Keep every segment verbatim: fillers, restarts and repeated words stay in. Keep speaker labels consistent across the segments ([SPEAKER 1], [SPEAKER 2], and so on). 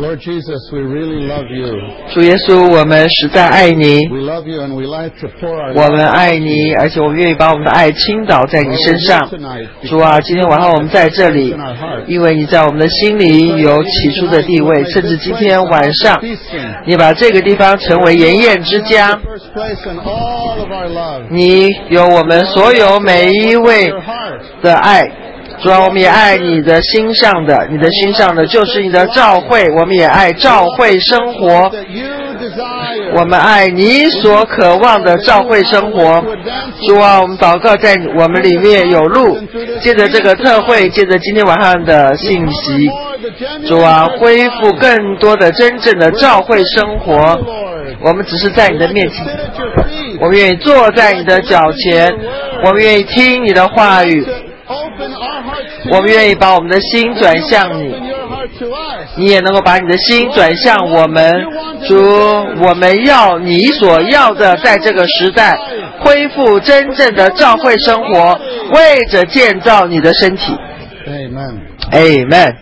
[SPEAKER 1] Lord Jesus, we really love you.
[SPEAKER 2] 主耶稣，我们实在爱你，
[SPEAKER 1] We love you and we like to pour our
[SPEAKER 2] 我们
[SPEAKER 1] love
[SPEAKER 2] 爱你，而且我们愿意把我们的爱倾倒在你身上。
[SPEAKER 1] tonight
[SPEAKER 2] 主啊，今天晚上我们在这里，
[SPEAKER 1] in our hearts.
[SPEAKER 2] 因为你在我们的心里有起初的地位，甚至今天晚上，你把这个地方成为筵宴之家，
[SPEAKER 1] First place in all of our love.
[SPEAKER 2] 你有我们所有每一位
[SPEAKER 1] Your heart.
[SPEAKER 2] 的爱。主啊，我们也爱你的心上的，你的心上的就是你的召会，我们也爱召会生活，
[SPEAKER 1] That you desire.
[SPEAKER 2] 我们爱你所渴望的召会生活。主啊，我们祷告在我们里面有路，借着这个特会，借着今天晚上的信息，
[SPEAKER 1] More the genuine
[SPEAKER 2] 主啊，恢复更多的真正的召会生活。
[SPEAKER 1] Lord.
[SPEAKER 2] 我们只是在你的面前，
[SPEAKER 1] Sit at your feet.
[SPEAKER 2] 我们愿意坐在你的脚前，我们愿意听你的话语，
[SPEAKER 1] Open our hearts to
[SPEAKER 2] 我们
[SPEAKER 1] you.
[SPEAKER 2] 愿意把我们的心转向你，
[SPEAKER 1] Open your heart to us.
[SPEAKER 2] 你也能够把你的心转向我们。主，我们要你所要的，在这个时代恢复真正的教会生活，为着建造你的身体。
[SPEAKER 1] Amen.
[SPEAKER 2] Amen。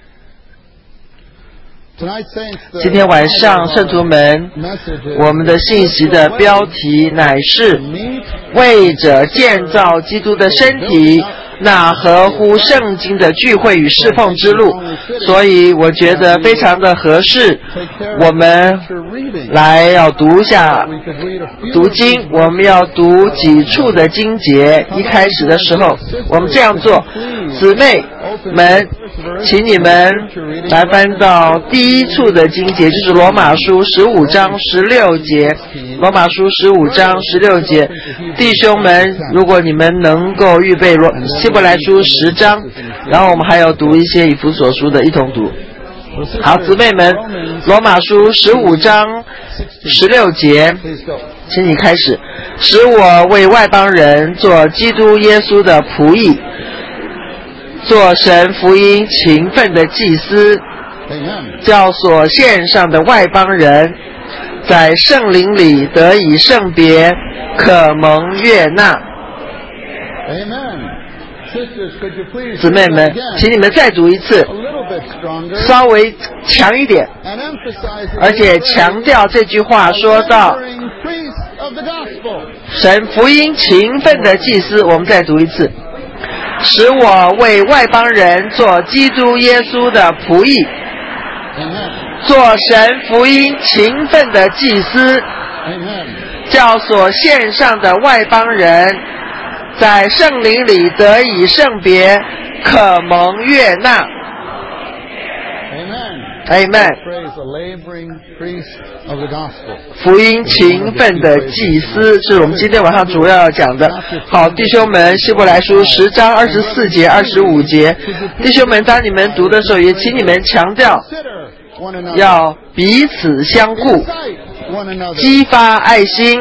[SPEAKER 1] Tonight, saints, the
[SPEAKER 2] 今天晚上，圣徒们，
[SPEAKER 1] message
[SPEAKER 2] 我们的信息的标题乃是
[SPEAKER 1] meet
[SPEAKER 2] 为着建造基督的身体，那合乎圣经的聚会与侍奉之路。所以我觉得非常的合适，我们
[SPEAKER 1] reading.
[SPEAKER 2] 来要读下
[SPEAKER 1] We could read a few
[SPEAKER 2] 读经，我们要读几处的经节。一开始的时候，我们这样做，姊妹们，请你们来翻到第一处的经节，就是罗马书十五章十六节。罗马书十五章十六节，弟兄们，如果你们能够预备罗希伯来书十章，然后我们还要读一些以弗所书的，一同读。好，姊妹们，罗马书十五章十六节，
[SPEAKER 1] Please go.
[SPEAKER 2] 请你开始。使我为外邦人做基督耶稣的仆役，做神福音勤奋的祭司，
[SPEAKER 1] Amen.
[SPEAKER 2] 叫所献上的外邦人在圣灵里得以圣别，可蒙悦纳。
[SPEAKER 1] Amen. Sisters, could you please
[SPEAKER 2] 姊妹
[SPEAKER 1] read
[SPEAKER 2] 们
[SPEAKER 1] that，again?
[SPEAKER 2] 请你们再读一次，
[SPEAKER 1] A little bit stronger
[SPEAKER 2] 稍微强一点，
[SPEAKER 1] and emphasize it
[SPEAKER 2] 而且强调这句话说到
[SPEAKER 1] Entering priest of the gospel.
[SPEAKER 2] 神福音勤奋的祭司。我们再读一次，使我为外邦人做基督耶稣的仆役，
[SPEAKER 1] Amen.
[SPEAKER 2] 做神福音勤奋的祭司，
[SPEAKER 1] Amen.
[SPEAKER 2] 叫所献上的外邦人在圣灵里得以圣别，可蒙悦纳。
[SPEAKER 1] Amen.
[SPEAKER 2] Amen。
[SPEAKER 1] Praise the laboring priest of the gospel.
[SPEAKER 2] 福音勤奋的祭司是我们今天晚上主要要讲的。好，弟兄们，希伯来书十章二十四节、二十五节，弟兄们，当你们读的时候，也请你们强调
[SPEAKER 1] Consider one another.
[SPEAKER 2] 要彼此相顾，
[SPEAKER 1] Incite one another.
[SPEAKER 2] 激发爱心，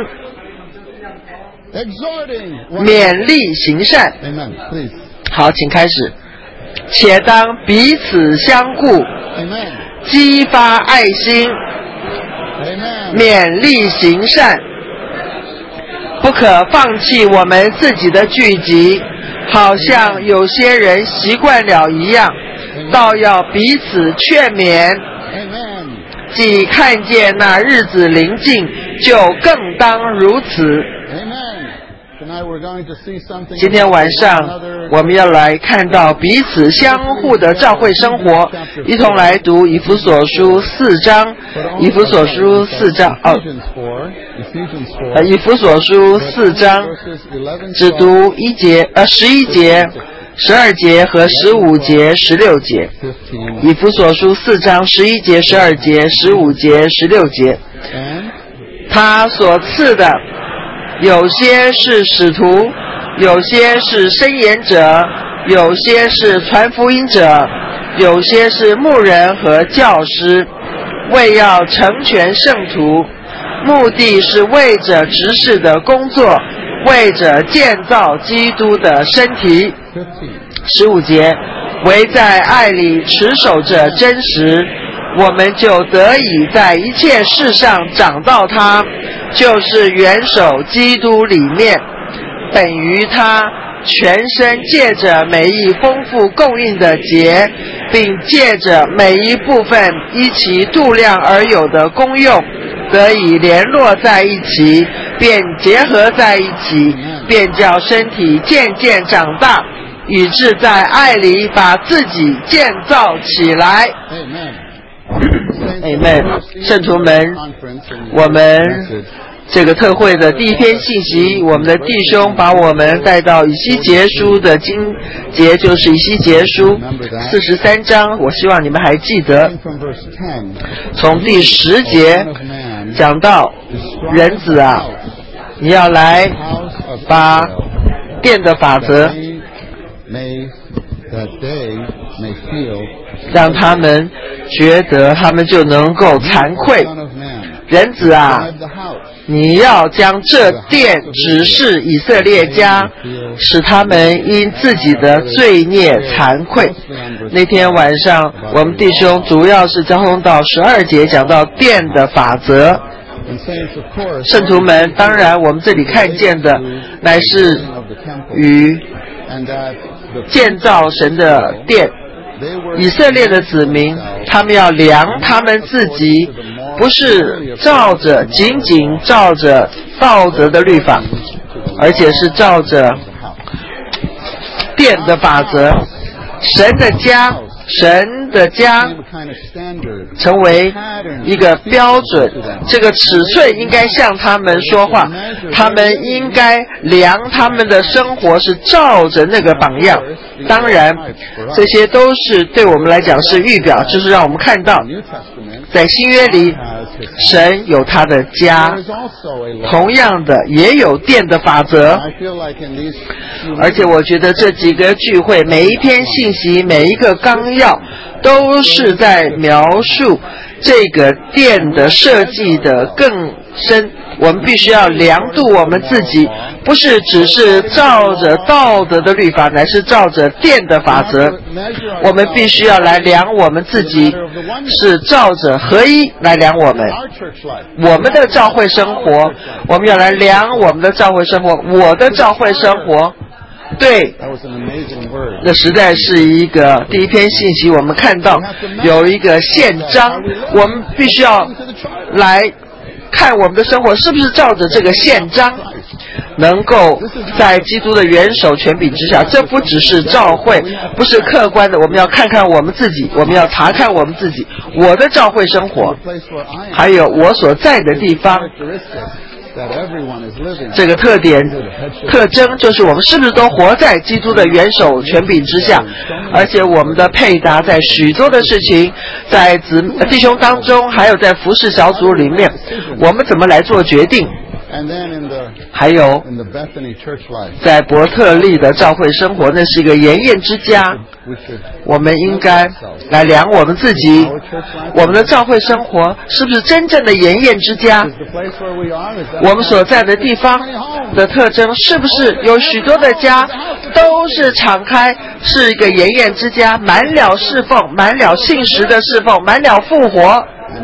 [SPEAKER 1] Exhorting one
[SPEAKER 2] 勉
[SPEAKER 1] another.
[SPEAKER 2] 励行善。
[SPEAKER 1] Amen. Please.
[SPEAKER 2] 好，请开始。且当彼此相顾，
[SPEAKER 1] Amen.
[SPEAKER 2] 激发爱心，
[SPEAKER 1] Amen.
[SPEAKER 2] 勉励行善，不可放弃我们自己的聚集，好像有些人习惯了一样，倒要彼此劝勉。
[SPEAKER 1] Amen.
[SPEAKER 2] 既看见那日子临近，就更当如此。
[SPEAKER 1] Amen. Tonight we're going to see something.
[SPEAKER 2] 今天晚上我们要来看到彼此相互的教会生活，一同来读以弗所书四章。以弗所书四章哦，
[SPEAKER 1] Ephesians four. Ephesians
[SPEAKER 2] 呃，
[SPEAKER 1] four.
[SPEAKER 2] 以弗所书四章
[SPEAKER 1] Verses eleven.
[SPEAKER 2] 只读一节，呃，十一节、十二节和十五节、十六节。
[SPEAKER 1] fifteen.
[SPEAKER 2] 以弗所书四章十一节、十二节、十五节、十六节。
[SPEAKER 1] And
[SPEAKER 2] 他所赐的，有些是使徒，有些是申言者，有些是传福音者，有些是牧人和教师，为要成全圣徒，目的是为着执事的工作，为着建造基督的身体。
[SPEAKER 1] fifteen.
[SPEAKER 2] 十五节，唯在爱里持守着真实，我们就得以在一切事上长到他，就是元首基督里面，本于他全身借着每一丰富供应的节，并借着每一部分依其度量而有的功用，得以联络在一起，便结合在一起，便叫身体渐渐长大，以致在爱里把自己建造起来。Amen。圣徒们，我们这个特会的第一篇信息，我们的弟兄把我们带到以西结书的经节，就是以西结书四十三章，我希望你们还记得，从第十节讲到人子啊，你要来把殿的法则让他们觉得他们就能够惭愧。人子啊，你要将这殿指示以色列家，使他们因自己的罪孽惭愧。那天晚上我们弟兄主要是交通到十二节讲到殿的法则。圣徒们，当然我们这里看见的乃是与建造神的殿，以色列的子民，他们要量他们自己，不是照着仅仅照着道德的律法，而且是照着殿的法则。神的家，神的家成为一个标准，这个尺寸应该向他们说话，他们应该量他们的生活是照着那个榜样。当然这些都是对我们来讲是预表，就是让我们看到在新约里神有他的家，同样的也有殿的法则。而且我觉得这几个聚会，每一篇信息，每一个纲要都是在描述这个殿的设计的更深。我们必须要量度我们自己，不是只是照着道德的律法，乃是照着殿的法则。我们必须要来量我们自己，是照着合一来量我们我们的教会生活，我们要来量我们的教会生活，我的教会生活。对，那实在是一个第一篇信息，我们看到有一个宪章，我们必须要来看我们的生活是不是照着这个宪章，能够在基督的元首权柄之下。这不只是教会，不是客观的，我们要看看我们自己，我们要查看我们自己，我的教会生活，还有我所在的地方。这个特点特征就是我们是不是都活在基督的元首权柄之下，而且我们的配搭在许多的事情，在子弟兄当中，还有在服事小组里面，我们怎么来做决定。还有在伯特利的教会生活，那是一个盐宴之家，我们应该来量我们自己，我们的教会生活是不是真正的盐宴之家。我们所在的地方的特征是不是有许多的家都是敞开，是一个盐宴之家，满了侍奉，满了信实的侍奉，满了复活，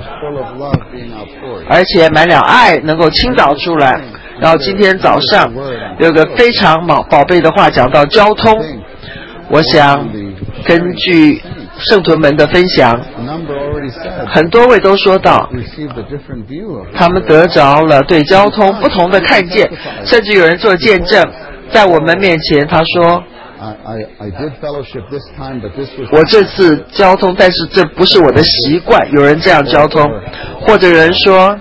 [SPEAKER 2] 而且满了爱能够倾倒出来。然后今天早上有个非常宝宝贝的话讲到交通，我想根据圣徒们的分享，很多位都说到他们得着了对交通不同的看见，甚至有人做见证，在我们面前他说我这次交通，但是这不是我的习惯，有人这样交通，或者有人说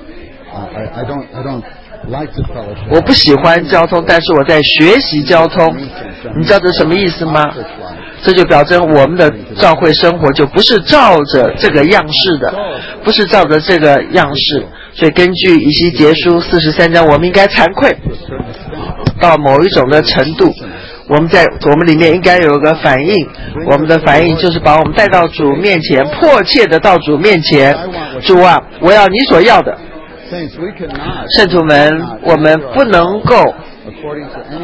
[SPEAKER 2] 我不喜欢交通，但是我在学习交通。你知道这什么意思吗？这就表征我们的教会生活就不是照着这个样式的，不是照着这个样式。所以根据以西结书四十三章，我们应该惭愧到某一种的程度，我们在我们里面应该有一个反应，我们的反应就是把我们带到主面前，迫切的到主面前。主啊，我要你所要的。圣徒们，我们不能够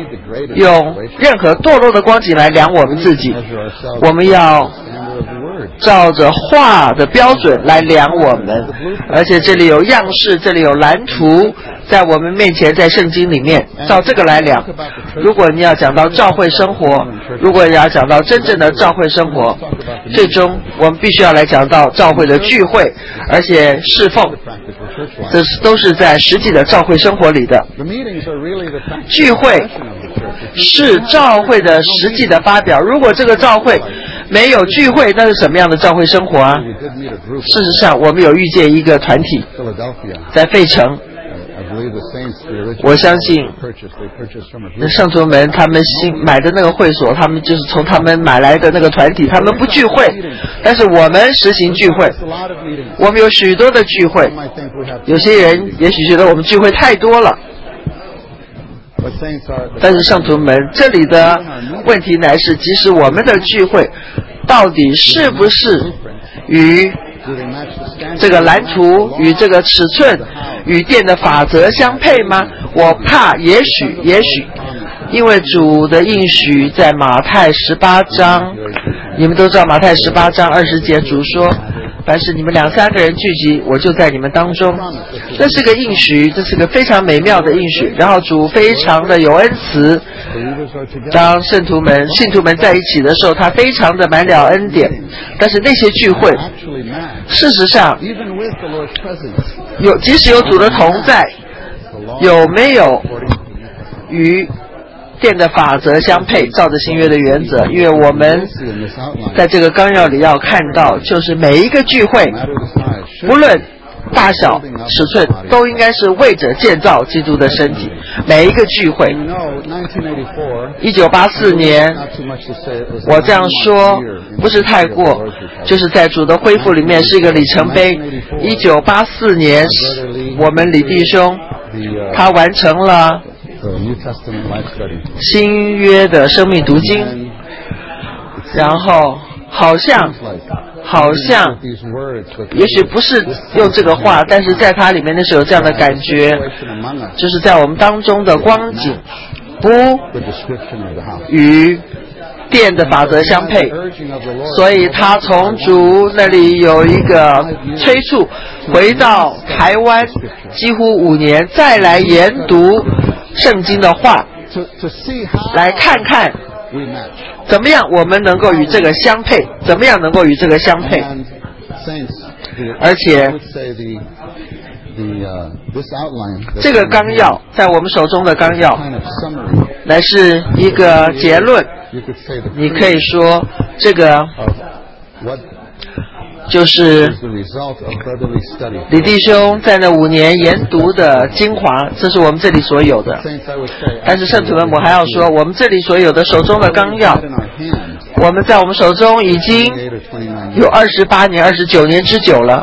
[SPEAKER 2] 用任何堕落的光景来量我们自己，我们要照着画的标准来量我们，而且这里有样式，这里有蓝图，在我们面前，在圣经里面照这个来量。如果你要讲到教会生活，如果你要讲到真正的教会生活，最终我们必须要来讲到教会的聚会，而且侍奉，这都是在实际的教会生活里的。聚会是教会的实际的发表，如果这个教会没有聚会，那是什么样的教会生活啊？事实上我们有遇见一个团体在费城，我相信圣徒们他们新买的那个会所，他们就是从他们买来的那个团体，他们不聚会，但是我们实行聚会，我们有许多的聚会。有些人也许觉得我们聚会太多了，但是圣徒们，这里的问题乃是，即使我们的聚会到底是不是与这个蓝图、与这个尺寸、与殿的法则相配吗？我怕也许也许因为主的应许在马太十八章，你们都知道马太十八章二十节，主说凡是你们两三个人聚集，我就在你们当中。这是个应许，这是个非常美妙的应许。然后主非常的有恩慈，当圣徒们信徒们在一起的时候，他非常的满了恩典。但是那些聚会事实上有，即使有主的同在，有没有与殿的法则相配，照着新约的原则？因为我们在这个纲要里要看到，就是每一个聚会不论大小尺寸，都应该是为着建造基督的身体。每一个聚会，一九八四年，我这样说不是太过，就是在主的恢复里面是一个里程碑。一九八四年，我们李弟兄他完成了新约的生命读经，然后好像好像也许不是用这个话，但是在它里面的时候有这样的感觉，就是在我们当中的光景不与殿的法则相配，所以他从主那里有一个催促，回到台湾几乎五年，再来研读圣经的话，来看看怎么样我们能够与这个相配，怎么样能够与这个相配。而且这个纲要在我们手中的纲要乃是一个结论，你可以说这个就是李弟兄在那五年研读的精华，这是我们这里所有的。但是圣徒们，我还要说，我们这里所有的手中的纲要，我们在我们手中已经有二十八年、二十九年之久了。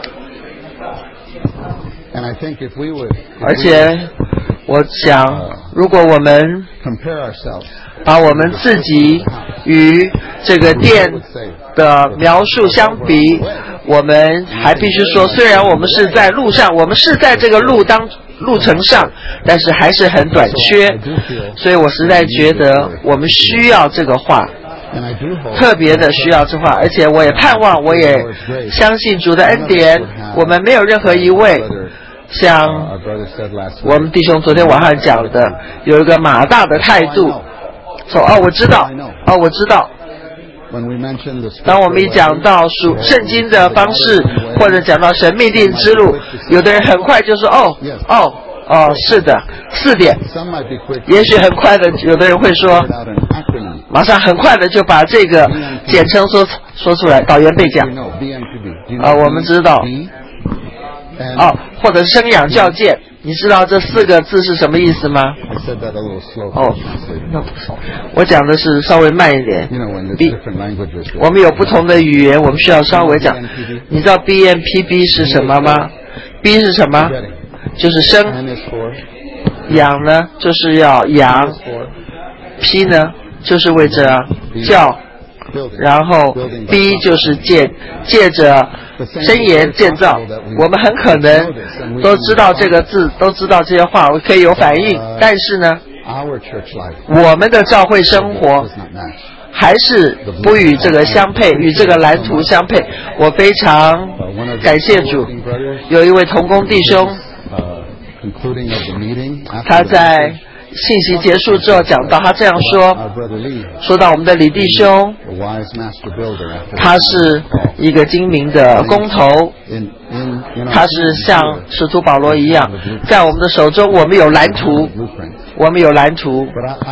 [SPEAKER 2] 而且我想，如果我们把我们自己与这个殿的描述相比，我们还必须说，虽然我们是在路上，我们是在这个路当路程上，但是还是很短缺。所以我实在觉得我们需要这个话，特别的需要这话，而且我也盼望，我也相信主的恩典，我们没有任何一位像我们弟兄昨天晚上讲的，有一个马大的态度，说哦我知道，哦我知道。当我们一讲到属圣经的方式，或者讲到神命定之路，有的人很快就说哦哦哦是的，四点。也许很快的，有的人会说马上很快的就把这个简称说说出来，导言背讲啊、呃，我们知道哦，或者生养教诫，你知道这四个字是什么意思吗？哦，我讲的是稍微慢一点。B， 我们有不同的语言，我们需要稍微讲。你知道 B N P B 是什么吗？ B 是什么？就是生。养呢，就是要养。P 呢，就是为着教。然后 B 就是借借着箴言建造，我们很可能都知道这个字，都知道这些话，可以有反应，但是呢我们的教会生活还是不与这个相配，与这个蓝图相配。我非常感谢主，有一位同工弟兄，他在信息结束之后讲到，他这样说，说到我们的李弟兄，他是一个精明的工头，他是像使徒保罗一样，在我们的手中我们有蓝图，我们有蓝图，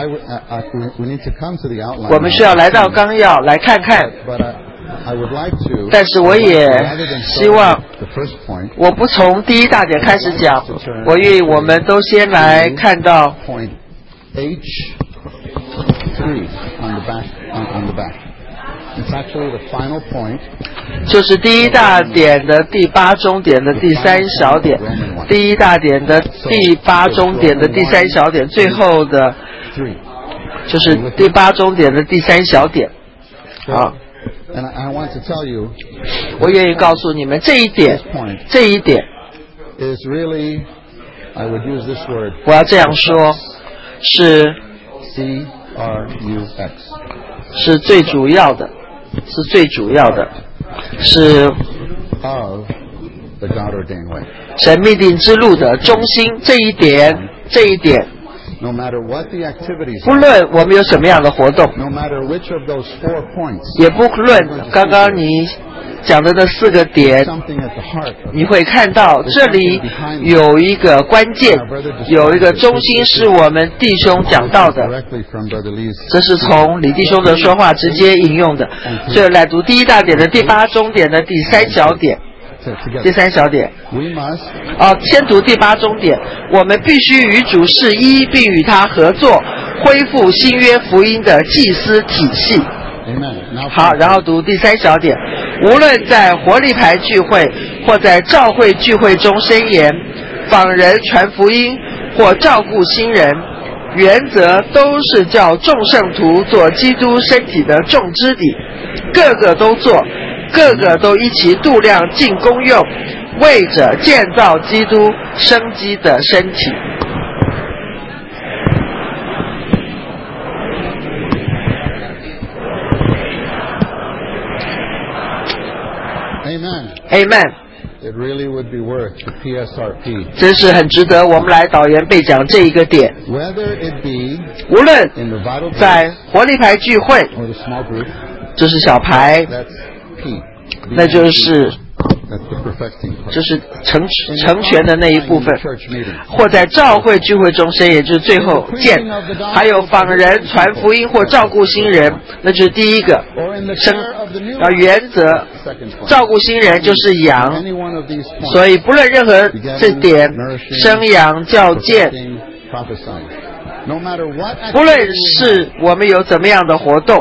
[SPEAKER 2] 我们需要来到纲要来看看。但是我也希望我不从第一大点开始讲，我愿意我们都先来看到
[SPEAKER 1] H three on the back on the back. It's actually the final point.
[SPEAKER 2] 就是第一大点的第八中点的第三小点，第一大点的第八中点的第三小点，最后的就是第八中点的第三小点。好。
[SPEAKER 1] And I want to tell you,
[SPEAKER 2] 我愿意告诉你们这一点，这一点
[SPEAKER 1] is really, I would use this word.
[SPEAKER 2] 我要这样说，是
[SPEAKER 1] C R U X，
[SPEAKER 2] 是最主要的，是最主要的，是
[SPEAKER 1] of the God ordained way。
[SPEAKER 2] 神命定之路的中心，这一点，这一点。
[SPEAKER 1] No matter what the activities,
[SPEAKER 2] 不论我们有什么样的活动，
[SPEAKER 1] no matter which of those four points,
[SPEAKER 2] 也不论刚刚你讲的那四个点，
[SPEAKER 1] something at the heart of
[SPEAKER 2] 你会看到这里有一个关键，有一个中心是我们弟兄讲到的，
[SPEAKER 1] directly from Brother Lee's.
[SPEAKER 2] 这是从李弟兄的说话直接引用的。所以来读第一大点的第八中点的第三小点。第三小点，
[SPEAKER 1] We must
[SPEAKER 2] 哦，先读第八中点。我们必须与主是一，并与他合作，恢复新约福音的祭司体系。
[SPEAKER 1] Amen. Now
[SPEAKER 2] 好，然后读第三小点。无论在活力牌聚会或在召会聚会中申言、访人传福音或照顾新人，原则都是叫众圣徒做基督身体的众肢体，个个都做。个个都一起度量尽功用，为着建造基督生机的身体。
[SPEAKER 1] Amen.
[SPEAKER 2] Amen.
[SPEAKER 1] It really would be worth the P S R P.
[SPEAKER 2] 真是很值得我们来导言背讲这一个点。
[SPEAKER 1] Whether it be
[SPEAKER 2] 无论
[SPEAKER 1] in the vital group
[SPEAKER 2] 在活力牌聚会，
[SPEAKER 1] or the small group,
[SPEAKER 2] 这是小牌，
[SPEAKER 1] that's P.
[SPEAKER 2] 那就是
[SPEAKER 1] That's the perfecting part.
[SPEAKER 2] 就是成成全的那一部分，
[SPEAKER 1] Church meeting.
[SPEAKER 2] 或在召会聚会中申，也就是最后见，还有访人传福音或照顾新人，那就是第一个
[SPEAKER 1] Or in the
[SPEAKER 2] 生
[SPEAKER 1] care of the new
[SPEAKER 2] 啊原则，
[SPEAKER 1] second point.
[SPEAKER 2] 照顾新人就是养，
[SPEAKER 1] Any one of these points.
[SPEAKER 2] 所以不论任何这点，生养教荐，
[SPEAKER 1] Perfecting, prophesying. No matter what
[SPEAKER 2] 不论
[SPEAKER 1] activity we
[SPEAKER 2] 是我们有怎么样的活动，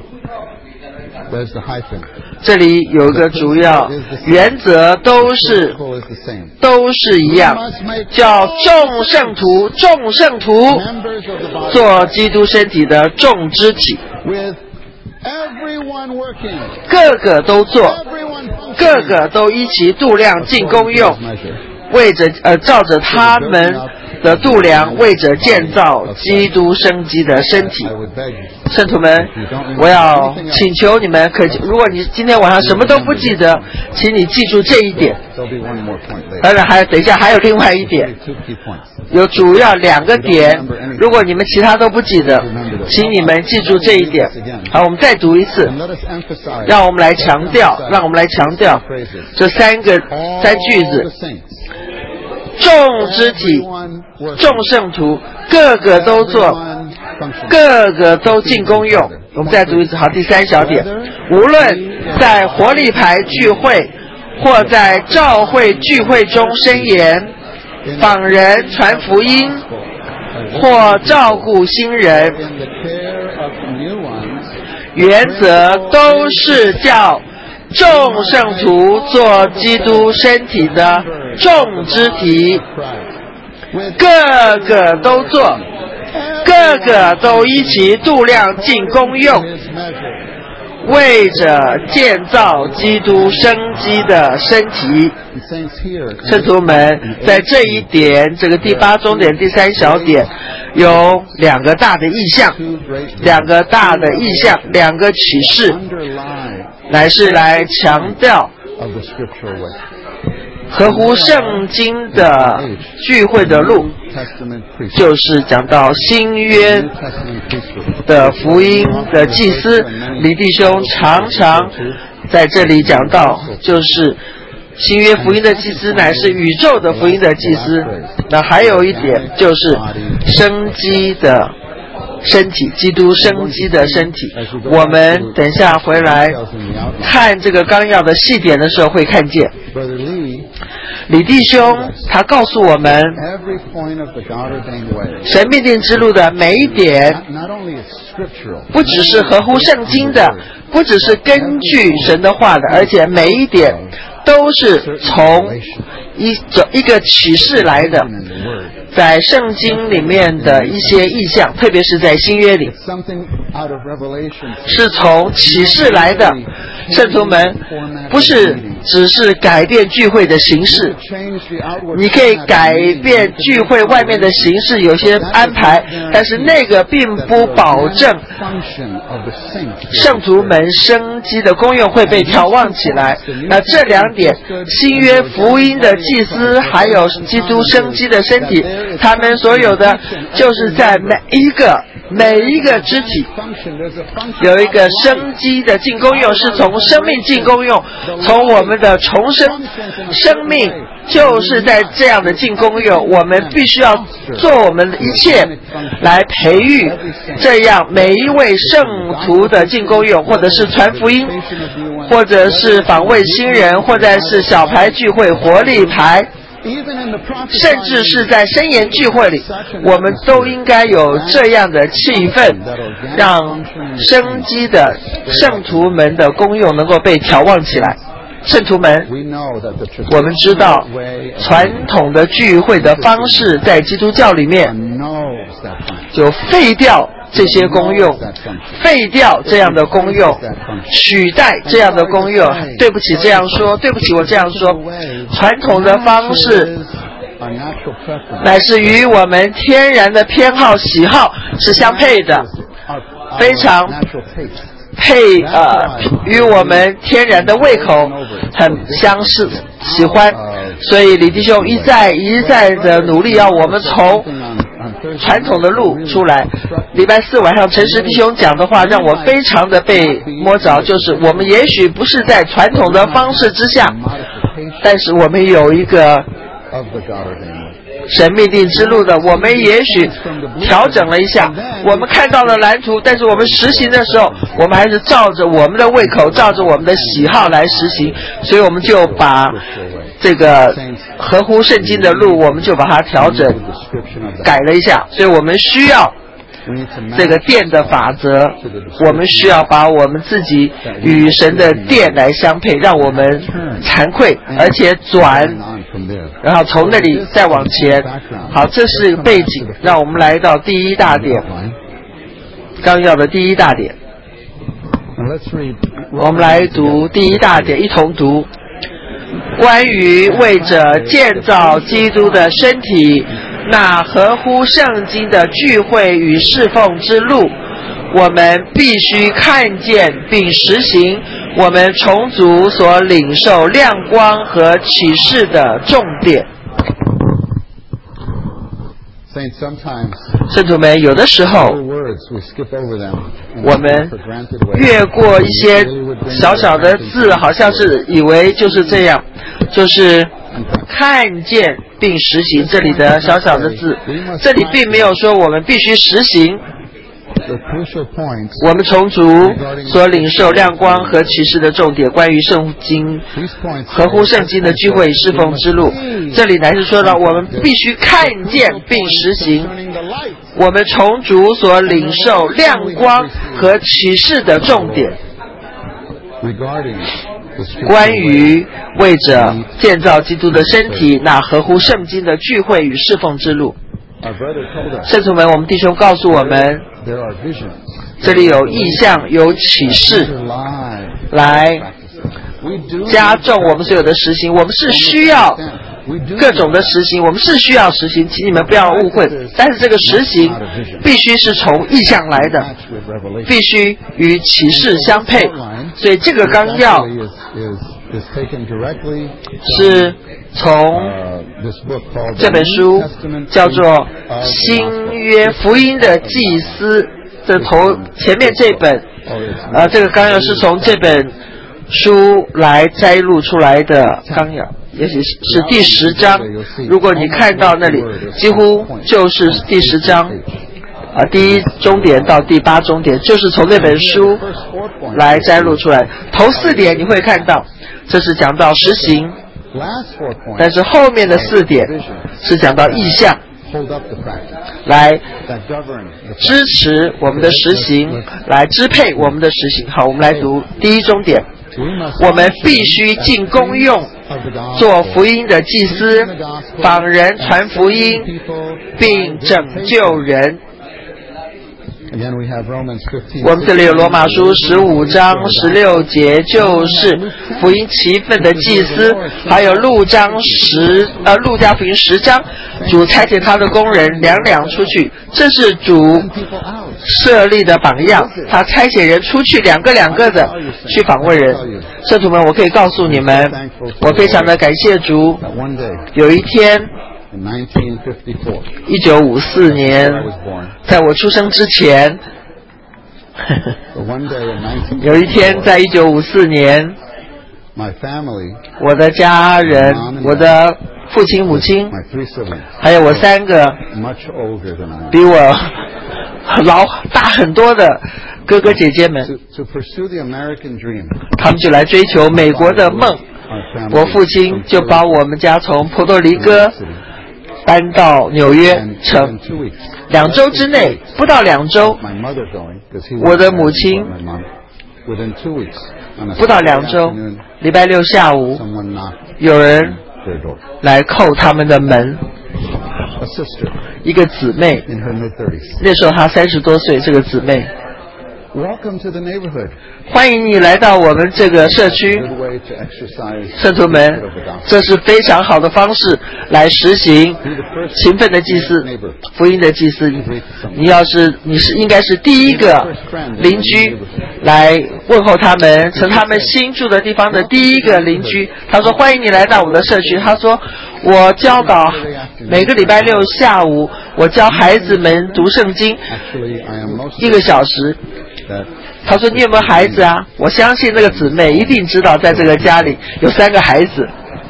[SPEAKER 1] have, there's the hyphen.
[SPEAKER 2] 这里有一个主要原则，都是
[SPEAKER 1] Principle is the same.
[SPEAKER 2] 都是一样，叫众圣徒，众圣徒
[SPEAKER 1] Members of the body
[SPEAKER 2] 做基督身体的众肢体，
[SPEAKER 1] with everyone working,
[SPEAKER 2] 个个都做，
[SPEAKER 1] everyone
[SPEAKER 2] 个
[SPEAKER 1] functioning
[SPEAKER 2] 个都一起度量尽
[SPEAKER 1] according
[SPEAKER 2] 功
[SPEAKER 1] to
[SPEAKER 2] 用
[SPEAKER 1] His，measure.
[SPEAKER 2] 为着呃照着他们的度量，为着建造基督生机的身体
[SPEAKER 1] I。would beg you.
[SPEAKER 2] 圣徒们，我要请求你们，可如果你今天晚上什么都不记得，请你记住这一点。
[SPEAKER 1] There'll be one more point later.
[SPEAKER 2] 当然还等一下还有另外一点，
[SPEAKER 1] Two key points.
[SPEAKER 2] 有主要两个点，如果你们其他都不记得，请你们记住这一点。好，我们再读一次，
[SPEAKER 1] And let us emphasize
[SPEAKER 2] 让我们来强调，让我们来强调这三个三句
[SPEAKER 1] all
[SPEAKER 2] 子
[SPEAKER 1] the： saints,
[SPEAKER 2] 众肢体、
[SPEAKER 1] everyone working,
[SPEAKER 2] 众圣徒，个个都做，
[SPEAKER 1] everyone functioning.
[SPEAKER 2] 个个都尽功用。我们再读一次，好，第三小点，无论在活力牌聚会或在召会聚会中申言、访人传福音或照顾新人，
[SPEAKER 1] In the care of new ones,
[SPEAKER 2] 原则都是叫众圣徒做基督身体的众肢体，
[SPEAKER 1] with
[SPEAKER 2] 个个都做，个个都一起度量尽功用，
[SPEAKER 1] His measure.
[SPEAKER 2] 为着建造基督生机的身体。
[SPEAKER 1] And saints here,
[SPEAKER 2] 圣徒们，在这一点，这个第八中点、第三小点， 有两个大的意象，两个大的意象，两个启示，乃是来强调合乎圣经的聚会的路，就是讲到新约的福音的祭司。李弟兄常常在这里讲到，就是新约福音的祭司乃是宇宙的福音的祭司。那还有一点就是生机的身体，基督生机的身体。我们等一下回来看这个纲要的细点的时候会看见，李弟兄他告诉我们，神命定之路的每一点，不只是合乎圣经的，不只是根据神的话的，而且每一点都是从一一个启示来的，在圣经里面的一些意象，特别是在新约里，是从启示来的。圣徒们不是只是改变聚会的形式，你可以改变聚会外面的形式，有些安排，但是那个并不保证圣徒们生机的功用会被调旺起来。那这两点，新约福音的祭司还有基督生机的身体，他们所有的就是在每一个每一个肢体有一个生机的进功用，是从生命进功用，从我们的重生生命就是在这样的进功用。我们必须要做我们的一切来培育这样每一位圣徒的进功用，或者是传福音，或者是访问新人，或者是小牌聚会、活力牌，甚至是在申言聚会里，我们都应该有这样的气氛，让生机的圣徒们的功用能够被调旺起来。圣徒们，我们知道传统的聚会的方式在基督教里面就废掉这些功用，废掉这样的功用，取代这样的功用。对不起这样说，对不起我这样说，传统的方式乃是与我们天然的偏好喜好是相配的，非常配呃与我们天然的胃口很相似，喜欢。所以李弟兄一再一再的努力要我们从传统的路出来。礼拜四晚上陈实弟兄讲的话让我非常的被摸着，就是我们也许不是在传统的方式之下，但是我们有一个神命定之路的，我们也许调整了一下，我们看到了蓝图，但是我们实行的时候，我们还是照着我们的胃口，照着我们的喜好来实行，所以我们就把这个合乎圣经的路，我们就把它调整改了一下。所以我们需要这个殿的法则，我们需要把我们自己与神的殿来相配，让我们惭愧，而且转，然后从那里再往前。好，这是背景，让我们来到第一大点，纲要的第一大点。我们来读第一大点，一同读关于为着建造基督的身体，那合乎圣经的聚会与侍奉之路，我们必须看见并实行我们重组所领受亮光和启示的重点。圣徒们，有的时候我们越过一些小小的字，好像是以为就是这样，就是看见并实行这里的小小的字，这里并没有说我们必须实行我们重组所领受亮光和启示的重点，关于圣经合乎圣经的聚会侍奉之路。这里乃是说到我们必须看见并实行我们重组所领受亮光和启示的重点，关于为着建造基督的身体，那合乎圣经的聚会与侍奉之路。圣徒们，我们弟兄告诉我们，这里有意象，有启示，来加重我们所有的实行。我们是需要各种的实行，我们是需要实行，请你们不要误会。但是这个实行必须是从意象来的，必须与启示相配。所以这个纲要是从这本书叫做《新约福音的祭司》的头前面这本，呃，这个纲要是从这本书来摘录出来的纲要，也许是第十章。如果你看到那里，几乎就是第十章，啊，第一终点到第八终点，就是从那本书来摘录出来。头四点你会看到，这是讲到实行，但是后面的四点是讲到意象，来支持我们的实行，来支配我们的实行。好，我们来读第一终点。我们必须尽功用，做福音的祭司，帮人传福音，并拯救人。我们这里有罗马书十五章十六节，就是福音七份的祭司，还有路章十呃路加福音十章，主差遣他的工人两两出去，这是主设立的榜样。他差遣人出去，两个两个的去访问人。圣徒们，我可以告诉你们，我非常的感谢主。有一天，一九五四年，在我出生之前，有一天，在一九五四年，我的家人，我的父亲、母亲，还有我三个比我老大很多的哥哥姐姐们，他们就来追求美国的梦。我父亲就把我们家从波多黎各搬到纽约城，两周之内，不到两周，我的母亲不到两周，礼拜六下午，有人来叩他们的门，一个姊妹，那时候她三十多岁，这个姊妹。欢迎你来到我们这个社区，圣徒们，这是非常好的方式来实行勤奋的祭司，福音的祭司。你要是你是应该是第一个邻居来问候他们，从他们新住的地方的第一个邻居。他说欢迎你来到我们的社区。他说我教导每个礼拜六下午，我教孩子们读圣经一个小时。他说你有没有孩子啊？我相信那个姊妹一定知道在这个家里有三个孩子，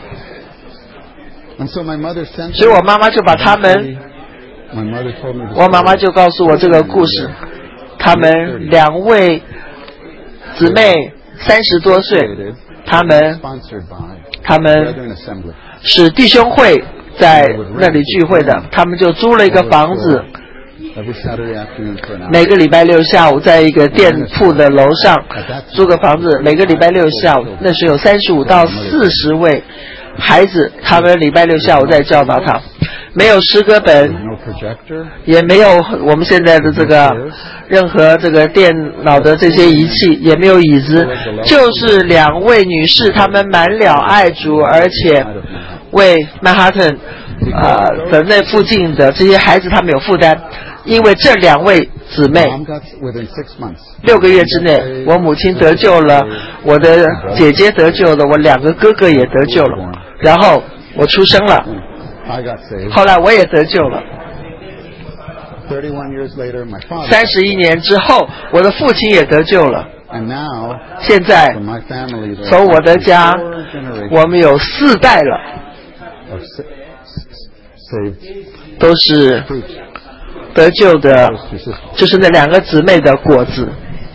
[SPEAKER 2] 所以我妈妈就把他们，我妈妈就告诉我这个故事。他们两位姊妹三十多岁，他们他们是弟兄会在那里聚会的，他们就租了一个房子，每个礼拜六下午在一个店铺的楼上租个房子，每个礼拜六下午，那时有三十五到四十位孩子，他们礼拜六下午在教导他，没有诗歌本，也没有我们现在的这个任何这个电脑的这些仪器，也没有椅子，就是两位女士，她们满了爱主，而且为曼哈顿呃的那附近的这些孩子他们有负担。因为这两位姊妹六个月之内，我母亲得救了，我的姐姐得救了，我两个哥哥也得救了，然后我出生了，后来我也得救了。三十一年之后，我的父亲也得救了。现在从我的家，我们有四代了，都是得救的，就是那两个姊妹的果子。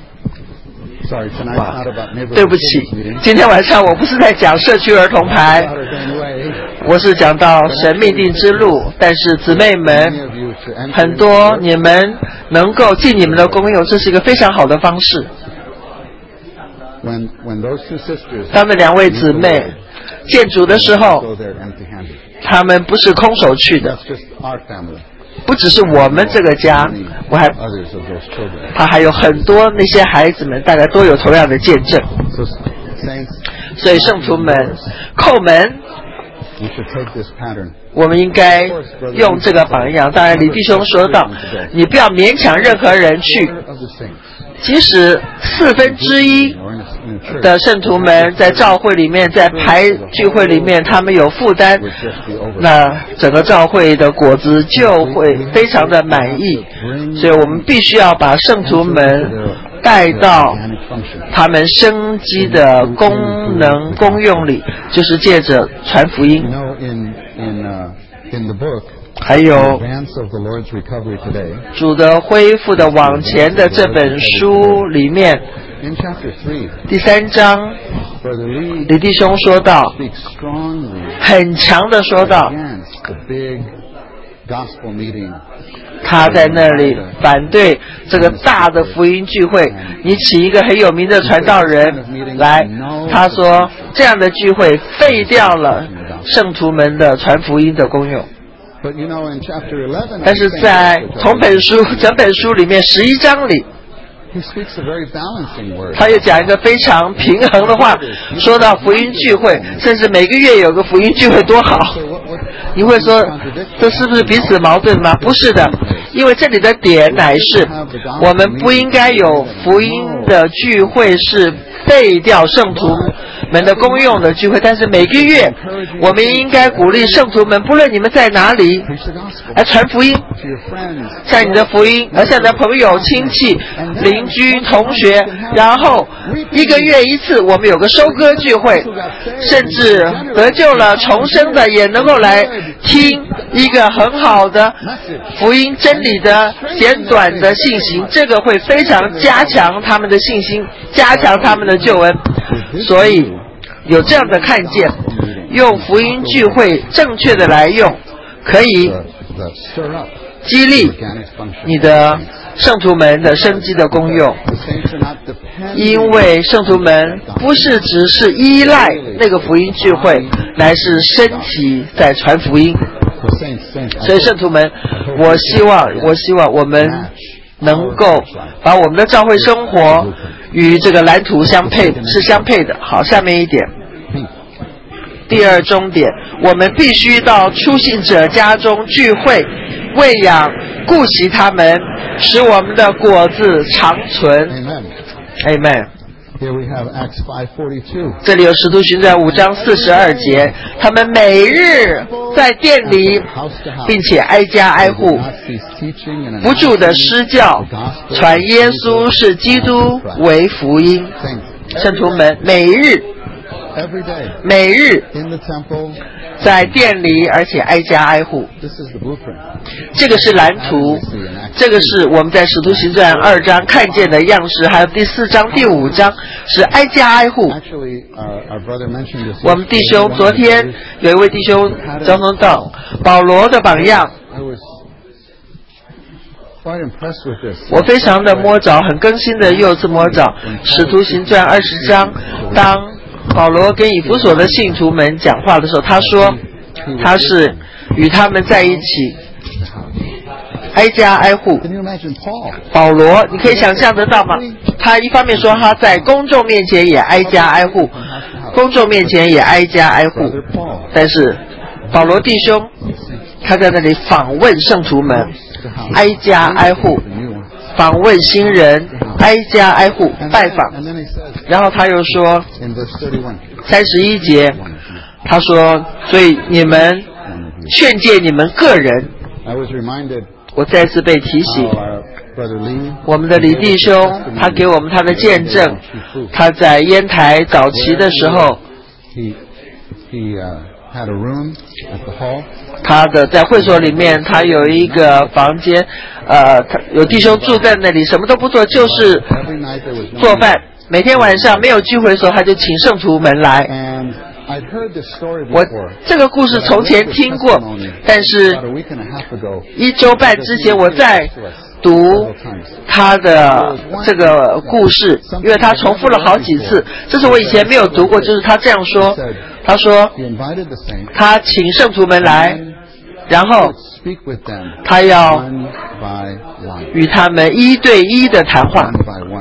[SPEAKER 2] 哇，对不起，今天晚上我不是在讲社区儿童牌，我是讲到神命定之路。但是姊妹们，很多你们能够尽你们的功用，这是一个非常好的方式。当那两位姊妹见主的时候，他们不是空手去的，不只是我们这个家，我还他还有很多那些孩子们，大概都有同样的见证。所以圣徒们叩门，
[SPEAKER 1] We should take this pattern.
[SPEAKER 2] 我们应该用这个榜样。当然，李弟兄说到，你不要勉强任何人去。即使四分之一的圣徒们在教会里面，在排聚会里面，他们有负担，那整个教会的果子就会非常的满意。所以我们必须要把圣徒们带到他们生机的功能功用里，就是借着传福音。还有主的恢复的往前的这本书里面，第三章，李弟兄说到，很强的说到，他在那里反对这个大的福音聚会，你起一个很有名的传道人来，他说这样的聚会废掉了圣徒们的传福音的功用。但是在同本书整本书里面十一章里，他又讲一个非常平衡的话，说到福音聚会，甚至每个月有个福音聚会多好。你会说这是不是彼此矛盾吗？不是的，因为这里的点乃是我们不应该有福音的聚会是废掉圣徒们的功用的聚会，但是每个月我们应该鼓励圣徒们，不论你们在哪里，来传福音，向你的福音，而向你的朋友、亲戚、邻居、同学，然后一个月一次，我们有个收割聚会，甚至得救了、重生的也能够来听一个很好的福音真理的简短的信息，这个会非常加强他们的信心，加强他们的救恩。所以有这样的看见，用福音聚会正确的来用，可以激励你的圣徒们的生机的功用。因为圣徒们不是只是依赖那个福音聚会，乃是身体在传福音。所以圣徒们，我希望我希望我们能够把我们的教会生活与这个蓝图相配，是相配的。好，下面一点，第二终点，我们必须到初信者家中聚会，喂养顾惜他们，使我们的果子长存。 Amen。
[SPEAKER 1] Here we have Acts five forty-two.
[SPEAKER 2] 这里有使徒行传五章四十二节，他们每日在店里，并且挨家挨户，不住的施教，传耶稣是基督为福音。圣徒们每日每日在店里，而且挨家挨户。这个是蓝图，这个是我们在使徒行传二章看见的样式，还有第四章、第五章是挨家挨户。我们弟兄昨天有一位弟兄交通到保罗的榜样，我非常的摸着，很更新的又次摸着使徒行传二十章，当保罗跟以弗所的信徒们讲话的时候，他说他是与他们在一起挨家挨户。保罗你可以想象得到吗？他一方面说他在公众面前也挨家挨户，公众面前也挨家挨户，但是保罗弟兄他在那里访问圣徒们，挨家挨户访问新人，挨家挨户拜访。然后他又说三十一节，他说所以你们劝诫你们个人。我再次被提醒，我们的李弟兄他给我们他的见证，他在烟台早期的时候，他的在会所里面他有一个房间，呃，他有弟兄住在那里，什么都不做，就是做饭。每天晚上没有聚会的时候，他就请圣徒们来。我这个故事从前听过，但是一周半之前我在读他的这个故事，因为他重复了好几次，这是我以前没有读过。就是他这样说，他说他请圣徒们来，然后他要与他们一对一的谈话，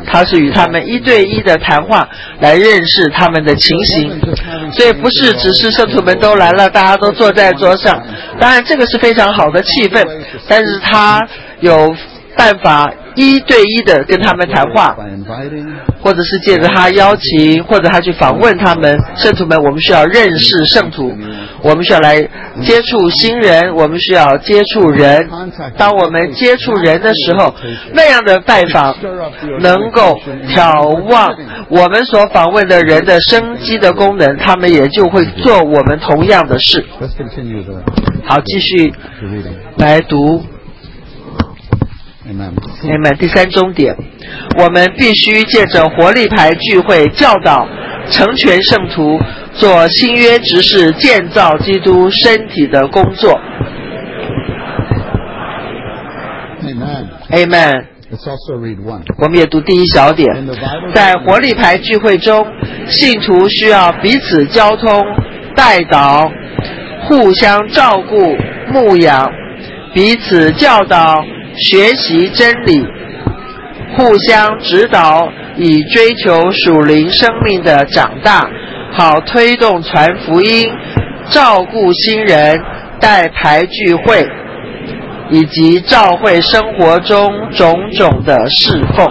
[SPEAKER 2] 他是与他们一对一的谈话，来认识他们的情形。所以不是只是圣徒们都来了，大家都坐在桌上，当然这个是非常好的气氛，但是他有办法一对一的跟他们谈话，或者是借着他邀请，或者他去访问他们。圣徒们，我们需要认识圣徒，我们需要来接触新人，我们需要接触人。当我们接触人的时候，那样的拜访能够眺望我们所访问的人的生机的功能，他们也就会做我们同样的事。好，继续来读。Amen。第三中点，我们必须借着活力牌聚会教导成全圣徒，做新约执事建造基督身体的工作。Amen。我们也读第一小点，在活力牌聚会中，信徒需要彼此交通、代祷、互相照顾、牧养，彼此教导、学习真理，互相指导，以追求属灵生命的长大，好推动传福音、照顾新人、带牌聚会，以及教会生活中种种的侍奉。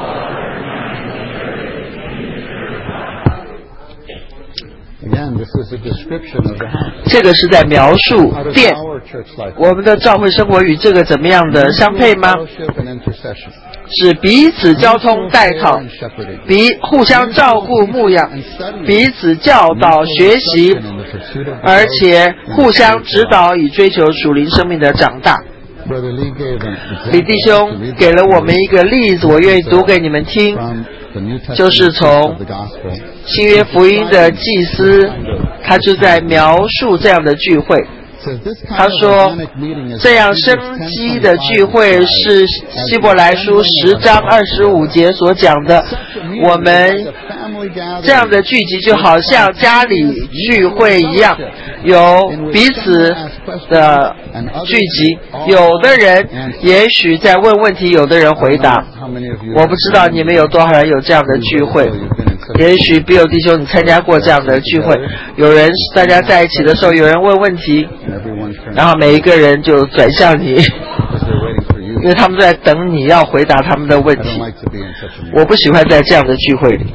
[SPEAKER 2] 这个是在描述殿，我们的教会生活与这个怎么样的相配吗？是彼此交通代祷，彼互相照顾牧养，彼此教导学习，而且互相指导，以追求属灵生命的长大。李弟兄给了我们一个例子，我愿意读给你们听，就是从新约福音的祭司，他就在描述这样的聚会。他说这样生机的聚会是希伯来书十章二十五节所讲的，我们这样的聚集就好像家里聚会一样，有彼此的聚集，有的人也许在问问题，有的人回答。我不知道你们有多少人有这样的聚会，也许比有弟兄你参加过这样的聚会，有人大家在一起的时候，有人问问题，然后每一个人就转向你，因为他们在等你要回答他们的问题。我不喜欢在这样的聚会里，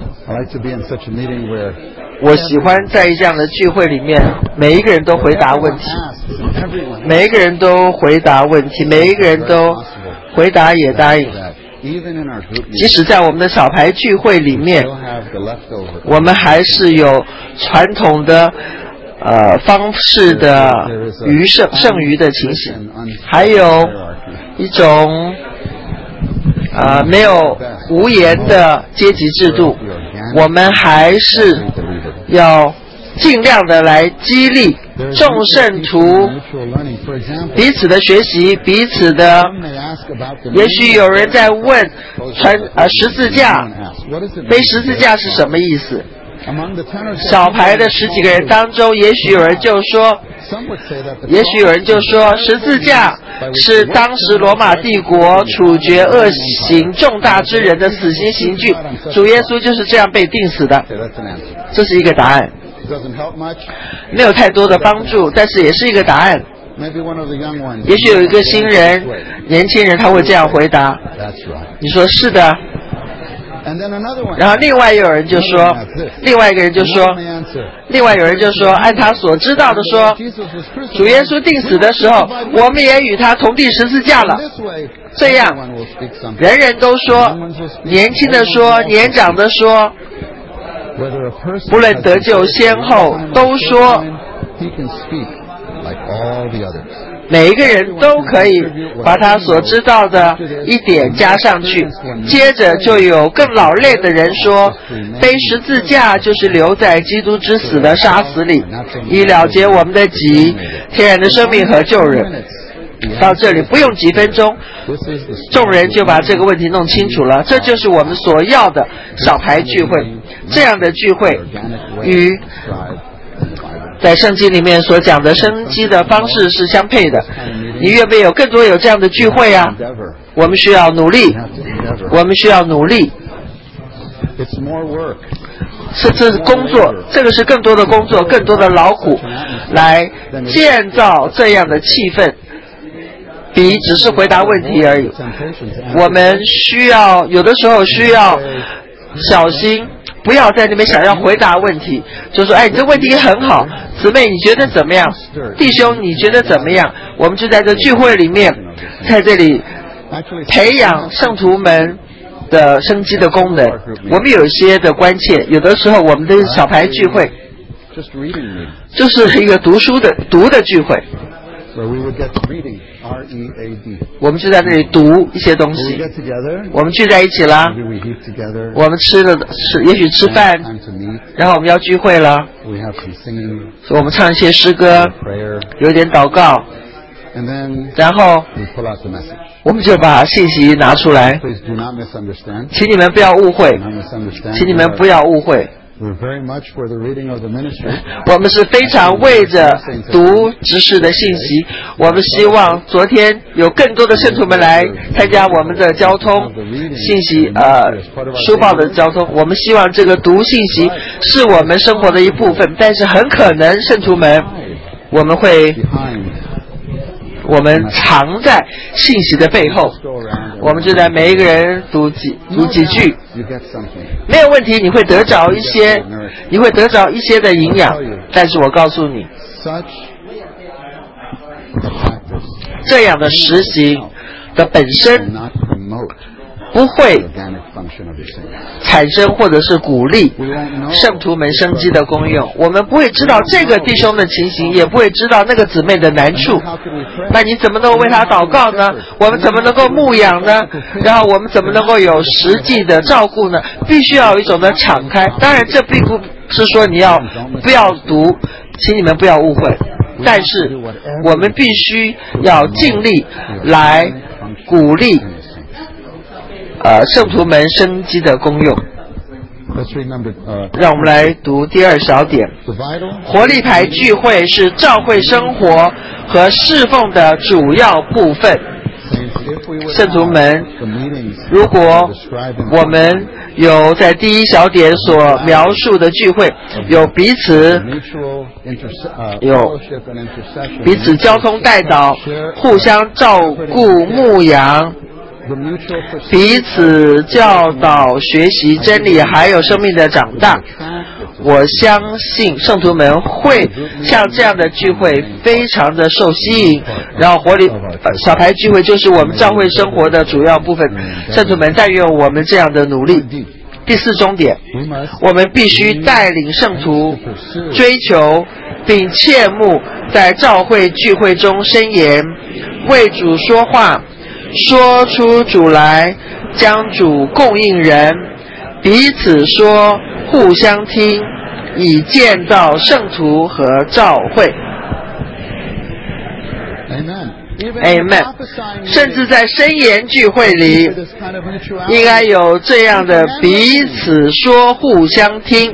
[SPEAKER 2] 我喜欢在这样的聚会里面，每一个人都回答问题，每一个人都回答问题，每一个人都回答也答应。即使在我们的小牌聚会里面，我们还是有传统的呃方式的余剩剩余的情形，还有一种呃没有无言的阶级制度，我们还是要尽量的来激励众圣徒彼此的学习，彼此的，也许有人在问传呃十字架，背十字架是什么意思？小牌的十几个人当中，也许有人就说，也许有人就说十字架是当时罗马帝国处决恶行重大之人的死刑刑具，主耶稣就是这样被钉死的。这是一个答案，没有太多的帮助，但是也是一个答案。也许有一个新人年轻人他会这样回答，你说是的，然后另外有人就说，另外一个人就说，另外有人就说，按他所知道的说，主耶稣钉死的时候，我们也与他同钉十字架了。这样人人都说，年轻的说，年长的说，不论得救先后都说，每一个人都可以把他所知道的一点加上去。接着就有更老练的人说，背十字架就是留在基督之死的杀死里，以了结我们的己天然的生命和救人。到这里不用几分钟，众人就把这个问题弄清楚了。这就是我们所要的小牌聚会，这样的聚会与在圣经里面所讲的生机的方式是相配的。你愿不愿意有更多有这样的聚会啊？我们需要努力，我们需要努力。
[SPEAKER 1] It's more work.
[SPEAKER 2] 是这是工作，这个是更多的工作，更多的劳苦，来建造这样的气氛，比只是回答问题而已。我们需要有的时候需要小心，不要在那边想要回答问题，就说哎，你这问题很好，姊妹你觉得怎么样？弟兄你觉得怎么样？我们就在这聚会里面，在这里培养圣徒们的生机的功能。我们有一些的关切，有的时候我们的小牌聚会就是一个读书的读的聚会，我们就在那里读一些东西。我们聚在一起啦，我们吃了吃，也许吃饭，然后我们要聚会了，所以我们唱一些诗歌，有点祷告，然后我们就把信息拿出来。请你们不要误会，请你们不要误会。我们是非常为着读知识的信息，我们希望昨天有更多的圣徒们来参加我们的交通信息呃书报的交通。我们希望这个读信息是我们生活的一部分，但是很可能圣徒们我们会我们藏在信息的背后，我们就在每一个人读几读几句，没有问题，你会得着一些，你会得着一些的营养。但是我告诉你，这样的实行的本身不会产生或者是鼓励圣徒们生机的功用。我们不会知道这个弟兄的情形，也不会知道那个姊妹的难处。那你怎么能够为他祷告呢？我们怎么能够牧养呢？然后我们怎么能够有实际的照顾呢？必须要有一种的敞开。当然这并不是说你要不要读，请你们不要误会，但是我们必须要尽力来鼓励呃，圣徒们生机的功用。让我们来读第二小点。活力牌聚会是教会生活和侍奉的主要部分。圣徒们，如果我们有在第一小点所描述的聚会，有彼此有彼此交通代祷，互相照顾牧养，彼此教导学习真理，还有生命的长大，我相信圣徒们会像这样的聚会非常的受吸引。然后活力小牌聚会就是我们教会生活的主要部分，圣徒们但愿我们这样的努力。第四重点，我们必须带领圣徒追求并切慕在教会聚会中申言，为主说话，说出主来，将主供应人，彼此说，互相听，以建造圣徒和教会。 Amen。 甚至在申言聚会里应该有这样的彼此说，互相听。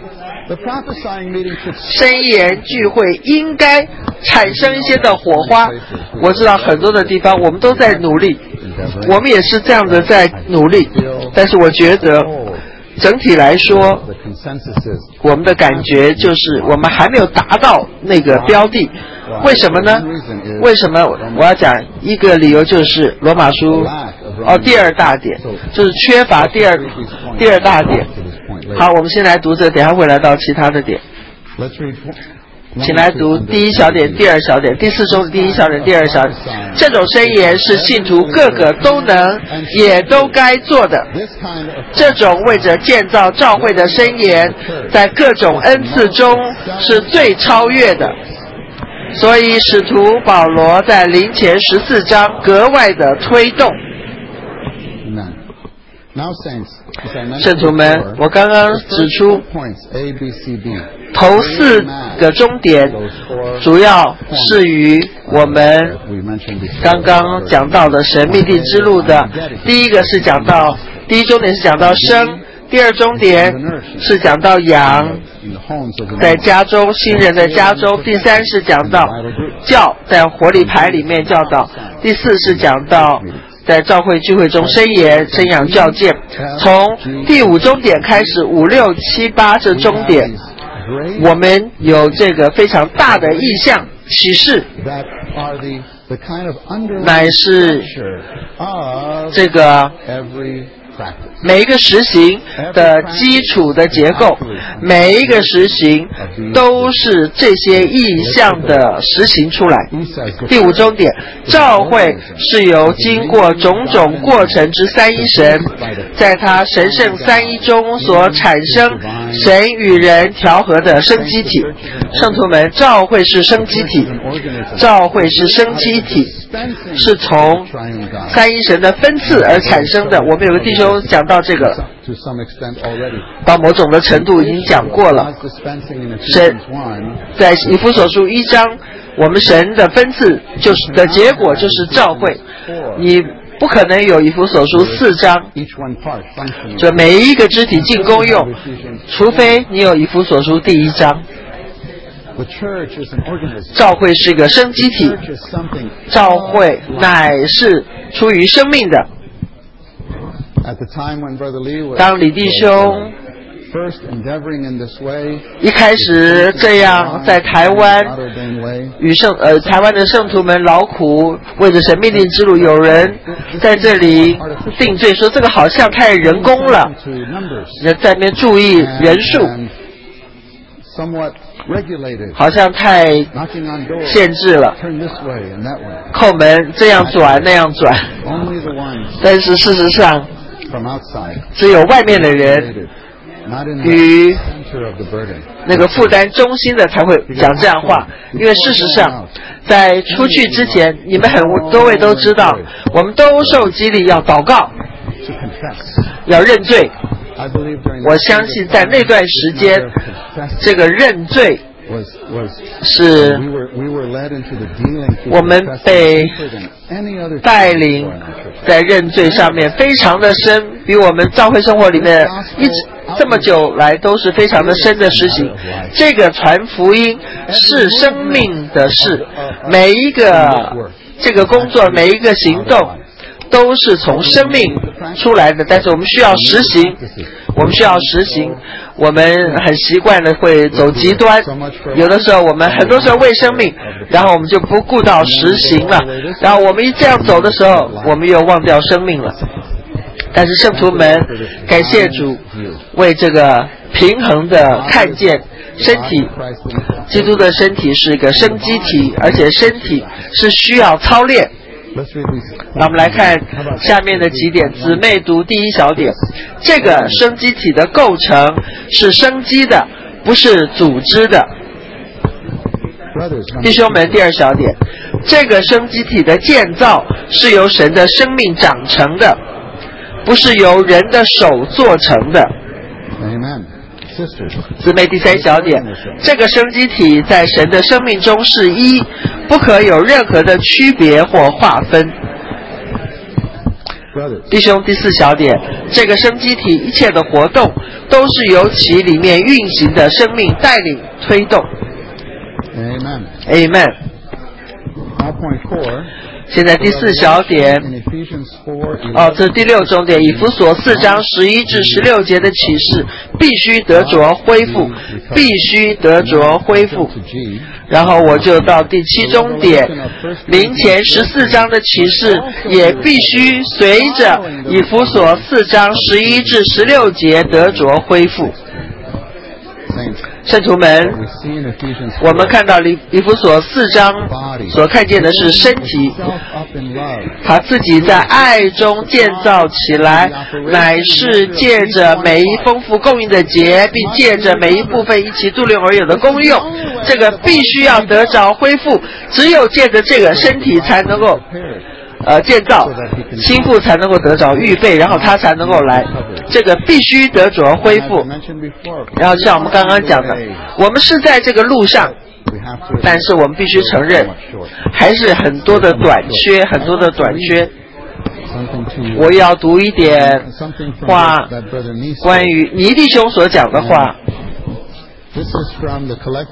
[SPEAKER 2] 申言聚会应该产生一些的火花。我知道很多的地方我们都在努力，我们也是这样的在努力，但是我觉得整体来说我们的感觉就是我们还没有达到那个标的。为什么呢？为什么我要讲一个理由，就是罗马书哦第二大点，就是缺乏第二第二大点。好，我们先来读这，等一下会来到其他的点。请来读第一小点、第二小点、第四周的第一小点、第二小点。这种申言是信徒个个都能也都该做的。这种为着建造教会的申言，在各种恩赐中是最超越的。所以使徒保罗在林前十四章格外的推动。圣徒们，我刚刚指出头四个终点主要是与我们刚刚讲到的神秘地之路的第一个是讲到第一终点是讲到生，第二终点是讲到养，在家中新人在家中，第三是讲到教，在活力牌里面教导，第四是讲到在教会聚会中伸言、生养教诫。从第五终点开始，五六七八这终点，我们有这个非常大的意象启示，乃是这个每一个实行的基础的结构，每一个实行都是这些意象的实行出来。第五终点，召会是由经过种种过程之三一神，在他神圣三一中所产生神与人调和的生机体。圣徒们，召会是生机体，召会是生机体，是从三一神的分次而产生的。我们有个弟兄讲到这个了，到某种的程度已经讲过了。神在以弗所书一章，我们神的分次就是的结果就是召会，你不可能有以弗所书四章，这每一个肢体尽功用，除非你有以弗所书第一章。召会是一个生机体，召会乃是出于生命的。当李弟兄一开始这样在台湾与圣呃台湾的圣徒们劳苦为着神命令之路，有人在这里定罪说这个好像太人工了，在那边注意人数，好像太限制了，叩门这样转那样转，但是事实上只有外面的人与那个负担中心的才会讲这样话，因为事实上在出去之前，你们很多位都知道，我们都受激励要祷告，要认罪。我相信在那段时间，这个认罪是我们被带领在认罪上面非常的深，比我们教会生活里面一直这么久来都是非常的深的实行。这个传福音是生命的事，每一个这个工作，每一个行动都是从生命出来的，但是我们需要实行，我们需要实行。我们很习惯的会走极端，有的时候我们很多时候为生命，然后我们就不顾到实行了，然后我们一这样走的时候，我们又忘掉生命了。但是圣徒们，感谢主为这个平衡的看见身体，基督的身体是一个生机体，而且身体是需要操练。那我们来看下面的几点，姊妹读第一小点，这个生机体的构成是生机的，不是组织的。弟兄们，第二小点，这个生机体的建造是由神的生命长成的，不是由人的手做成的。姊妹第三小点，这个生机体在神的生命中是一，不可有任何的区别或划分。弟兄第四小点，这个生机体一切的活动都是由其里面运行的生命带领推动。
[SPEAKER 1] Amen.
[SPEAKER 2] Amen。 现在第四小点，哦，这是第六重点，以弗所四章十一至十六节的启示必须得着恢复，必须得着恢复。然后我就到第七重点，明前十四章的启示也必须随着以弗所四章十一至十六节得着恢复。圣徒们，我们看到以弗所四章所看见的是身体，他自己在爱中建造起来，乃是借着每一丰富供应的节，并借着每一部分一起度量而有的功用，这个必须要得着恢复，只有借着这个身体才能够呃，建造心腹才能够得着预备，然后他才能够来，这个必须得着恢复。然后像我们刚刚讲的，我们是在这个路上，但是我们必须承认还是很多的短缺，很多的短缺。我要读一点话，关于尼弟兄所讲的话。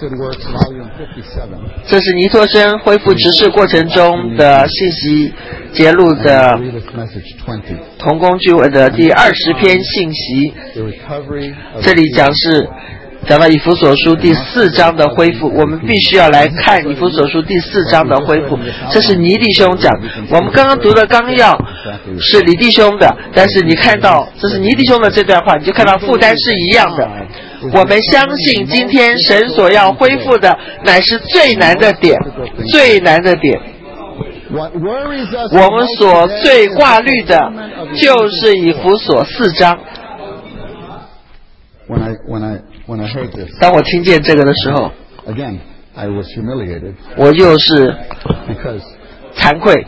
[SPEAKER 2] 这是尼托生恢复执事过程中的信息， 节录的同工据文的第二十篇信息，这里讲是讲到以弗所书第四章的恢复，我们必须要来看以弗所书第四章的恢复。这是尼弟兄讲，我们刚刚读的纲要是李弟兄的，但是你看到这是尼弟兄的这段话，你就看到负担是一样的。我们相信今天神所要恢复的乃是最难的点，最难的点。我们所最挂虑的就是以弗所四章。当我听见这个的时候，我就是惭愧，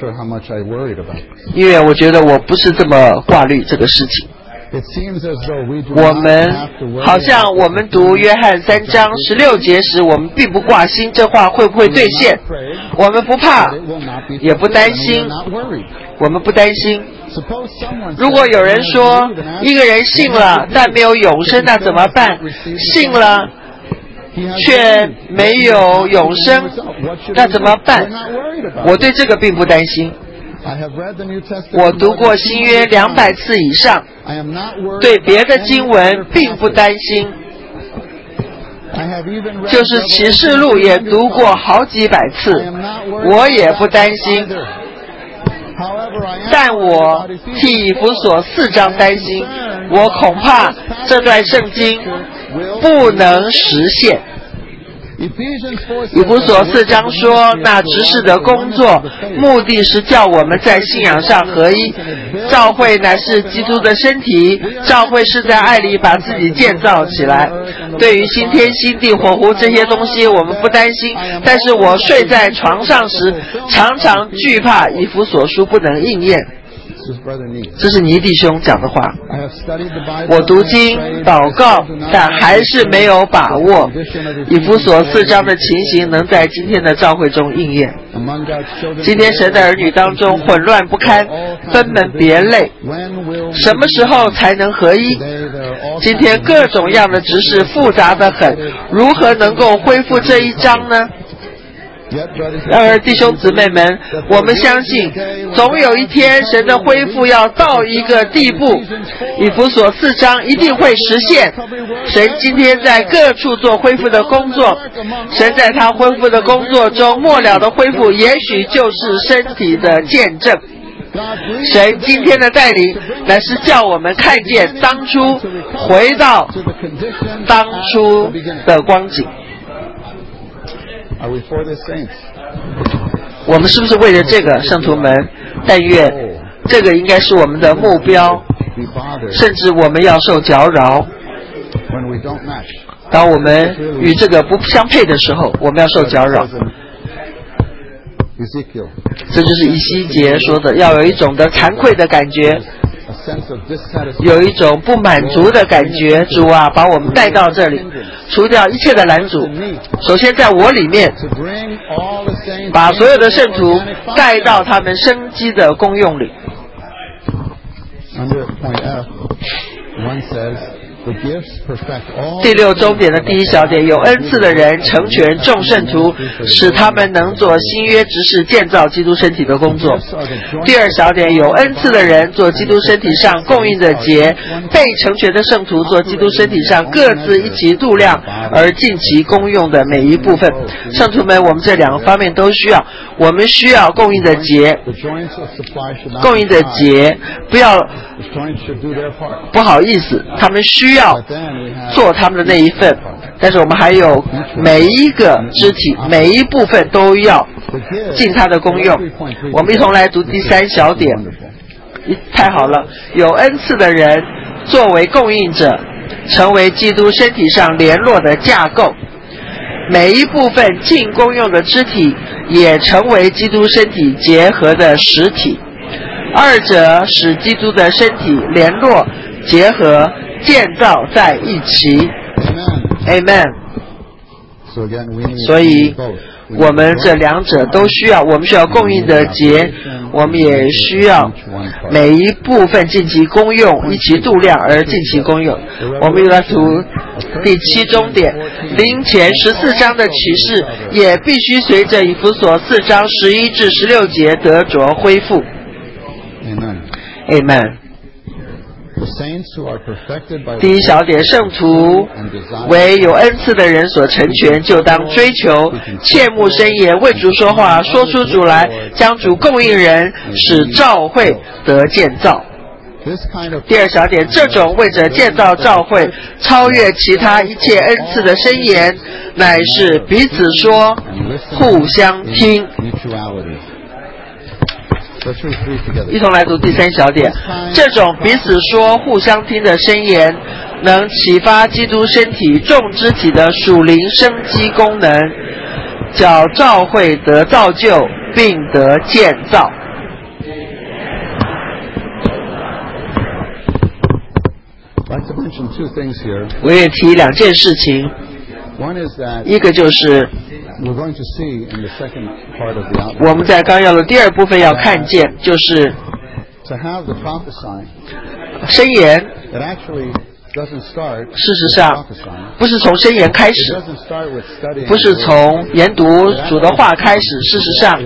[SPEAKER 2] 因为我觉得我不是这么挂虑这个事情。我们好像我们读约翰三章十六节时，我们并不挂心这话会不会兑现，我们不怕，也不担心，我们不担心。如果有人说一个人信了但没有永生，那怎么办？信了却没有永生，那怎么办？我对这个并不担心。我读过新约两百次以上，对别的经文并不担心，就是启示录也读过好几百次，我也不担心。但我替以弗所四章担心，我恐怕这段圣经不能实现。以弗所四章说，那执事的工作目的是叫我们在信仰上合一，教会乃是基督的身体，教会是在爱里把自己建造起来。对于新天新地火湖这些东西我们不担心，但是我睡在床上时常常惧怕以弗所书不能应验。这是尼弟兄讲的话。我读经祷告，但还是没有把握以弗所四章的情形能在今天的教会中应验。今天神的儿女当中混乱不堪，分门别类，什么时候才能合一？今天各种样的执事复杂得很，如何能够恢复这一章呢？然而弟兄姊妹们，我们相信总有一天神的恢复要到一个地步，以弗所四章一定会实现。神今天在各处做恢复的工作，神在他恢复的工作中末了的恢复也许就是身体的见证。神今天的带领乃是叫我们看见当初，回到当初的光景。我们是不是为了这个圣徒们？但愿这个应该是我们的目标，甚至我们要受搅扰。当我们与这个不相配的时候，我们要受搅扰。这就是以西结说的，要有一种的惭愧的感觉，有一种不满足的感觉。主啊，把我们带到这里，除掉一切的拦阻。首先在我里面，把所有的圣徒带到他们生机的功用里。第六终点的第一小点，有恩赐的人成全众圣徒，使他们能做新约执事建造基督身体的工作。第二小点，有恩赐的人做基督身体上供应的节，被成全的圣徒做基督身体上各自一起度量而尽其功用的每一部分。圣徒们，我们这两个方面都需要。我们需要供应的节，供应的节不要不好意思，他们需要做他们的那一份，但是我们还有每一个肢体每一部分都要尽它的功用。我们一同来读第三小点。太好了，有恩赐的人作为供应者，成为基督身体上联络的架构，每一部分尽功用的肢体也成为基督身体结合的实体，二者使基督的身体联络结合建造在一起。 Amen。 所以我们这两者都需要，我们需要供应的节， 我们也需要每一部分尽其功用，依其度量而尽其功用。我们又来读第七终点，临前十四章的启示也必须随着以弗所四章十一至十六节得着恢复。
[SPEAKER 1] Amen.
[SPEAKER 2] Amen。第一小点，圣徒为有恩赐的人所成全，就当追求切慕深言，为主说话，说出主来，将主供应人，使教会得建造。第二小点，这种为着建造教会，超越其他一切恩赐的深言，乃是彼此说，互相听。一同来读第三小点，这种彼此说互相听的箴言，能启发基督身体众肢体的属灵生机功能，叫教会得造就并得建造。我也提两件事情，一个就是我们在纲要的第二部分要看见，就是箴言事实上不是从箴言开始，不是从研读主的话开始，事实上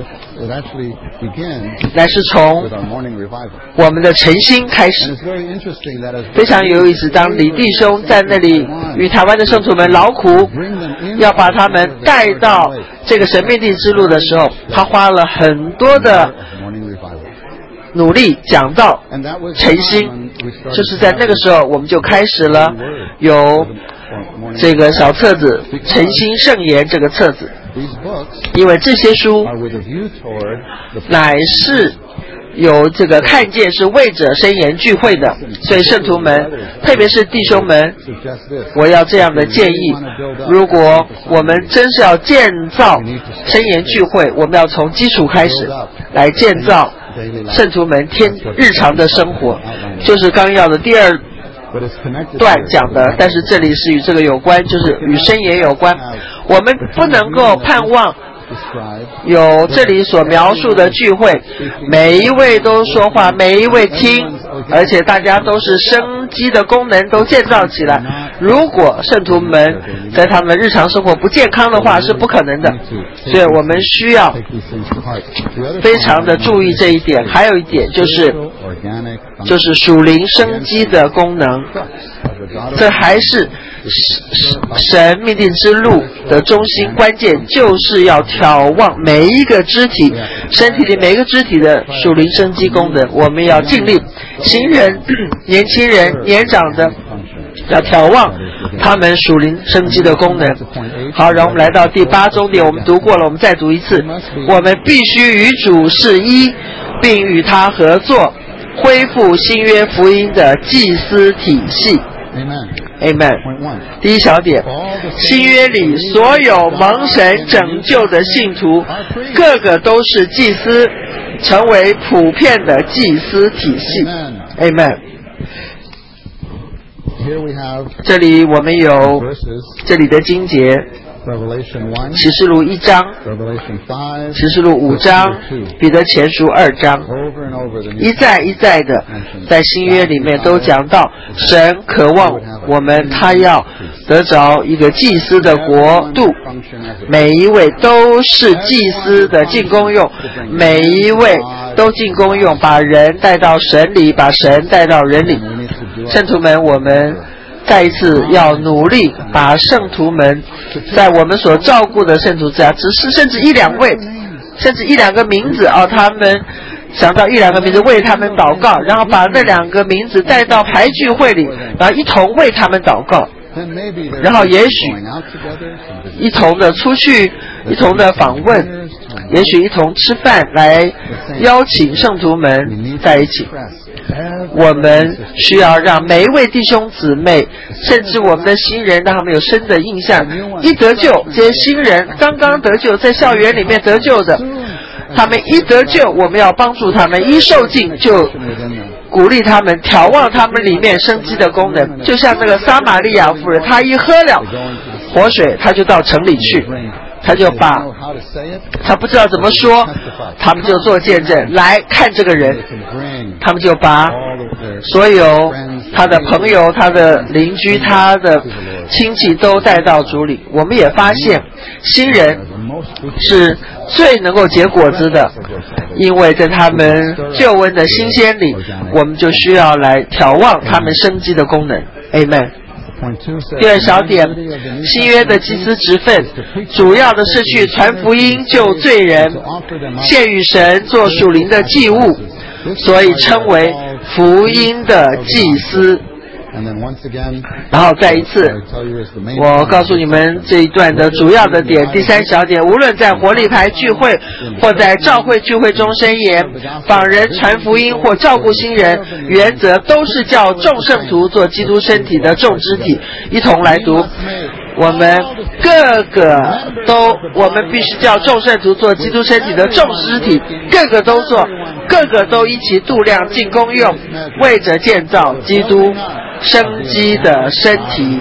[SPEAKER 2] 乃是从我们的诚心开始。非常有意思，当李弟兄在那里与台湾的圣徒们劳苦，要把他们带到这个神命定之路的时候，他花了很多的努力讲到诚心，就是在那个时候我们就开始了有这个小册子诚心圣言这个册子，因为这些书乃是有这个看见是为着箴言聚会的，所以圣徒们特别是弟兄们，我要这样的建议，如果我们真是要建造箴言聚会，我们要从基础开始来建造圣徒们天日常的生活，就是纲要的第二段讲的，但是这里是与这个有关，就是与箴言有关。我们不能够盼望有这里所描述的聚会，每一位都说话，每一位听，而且大家都是生机的功能都建造起来。如果圣徒们在他们日常生活不健康的话，是不可能的。所以我们需要非常的注意这一点。还有一点就是就是属灵生机的功能，这还是神命定之路的中心关键，就是要眺望每一个肢体，身体里每一个肢体的属灵生机功能。我们要尽力，行人、年轻人、年长的，要眺望他们属灵生机的功能。好，让我们来到第八终点，我们读过了，我们再读一次。我们必须与主是一，并与他合作，恢复新约福音的祭司体系。Amen。第一小点，新约里所有蒙神拯救的信徒，个个都是祭司，成为普遍的祭司体系。Amen。这里我们有这里的经节，启示录一章，启示录五章，彼得前书二章，一再一再的在新约里面都讲到神渴望我们，他要得着一个祭司的国度，每一位都是祭司的尽功用，每一位都尽功用，把人带到神里，把神带到人里。圣徒们，我们再一次要努力把圣徒们在我们所照顾的圣徒之家，只是甚至一两位，甚至一两个名字啊，他们想到一两个名字为他们祷告，然后把那两个名字带到排聚会里，然后一同为他们祷告，然后也许一同的出去，一同的访问，也许一同吃饭，来邀请圣徒们在一起。我们需要让每一位弟兄姊妹，甚至我们的新人，让他们有深的印象。一得救，这些新人刚刚得救，在校园里面得救的，他们一得救，我们要帮助他们；一受浸就鼓励他们，眺望他们里面生机的功能。就像那个撒玛利亚妇人，她一喝了活水，她就到城里去。 他就把他不知道怎么说，他们就做见证来看这个人，他们就把所有他的朋友、他的邻居、他的亲戚都带到主里。我们也发现新人是最能够结果子的，因为在他们救恩的新鲜里，我们就需要来眺望他们生机的功能。 Amen。第二小点，新约的祭司职分主要的是去传福音、救罪人、献与神做属灵的祭物，所以称为福音的祭司。然后再一次，我告诉你们这一段的主要的点。第三小点，无论在活力牌聚会或在教会聚会中申言、访人传福音或照顾新人，原则都是叫众圣徒做基督身体的众肢体。一同来读，我们各个都，我们必须叫众圣徒做基督身体的众肢体，各个都做，各个都一起度量尽功用，为着建造基督生机的身体。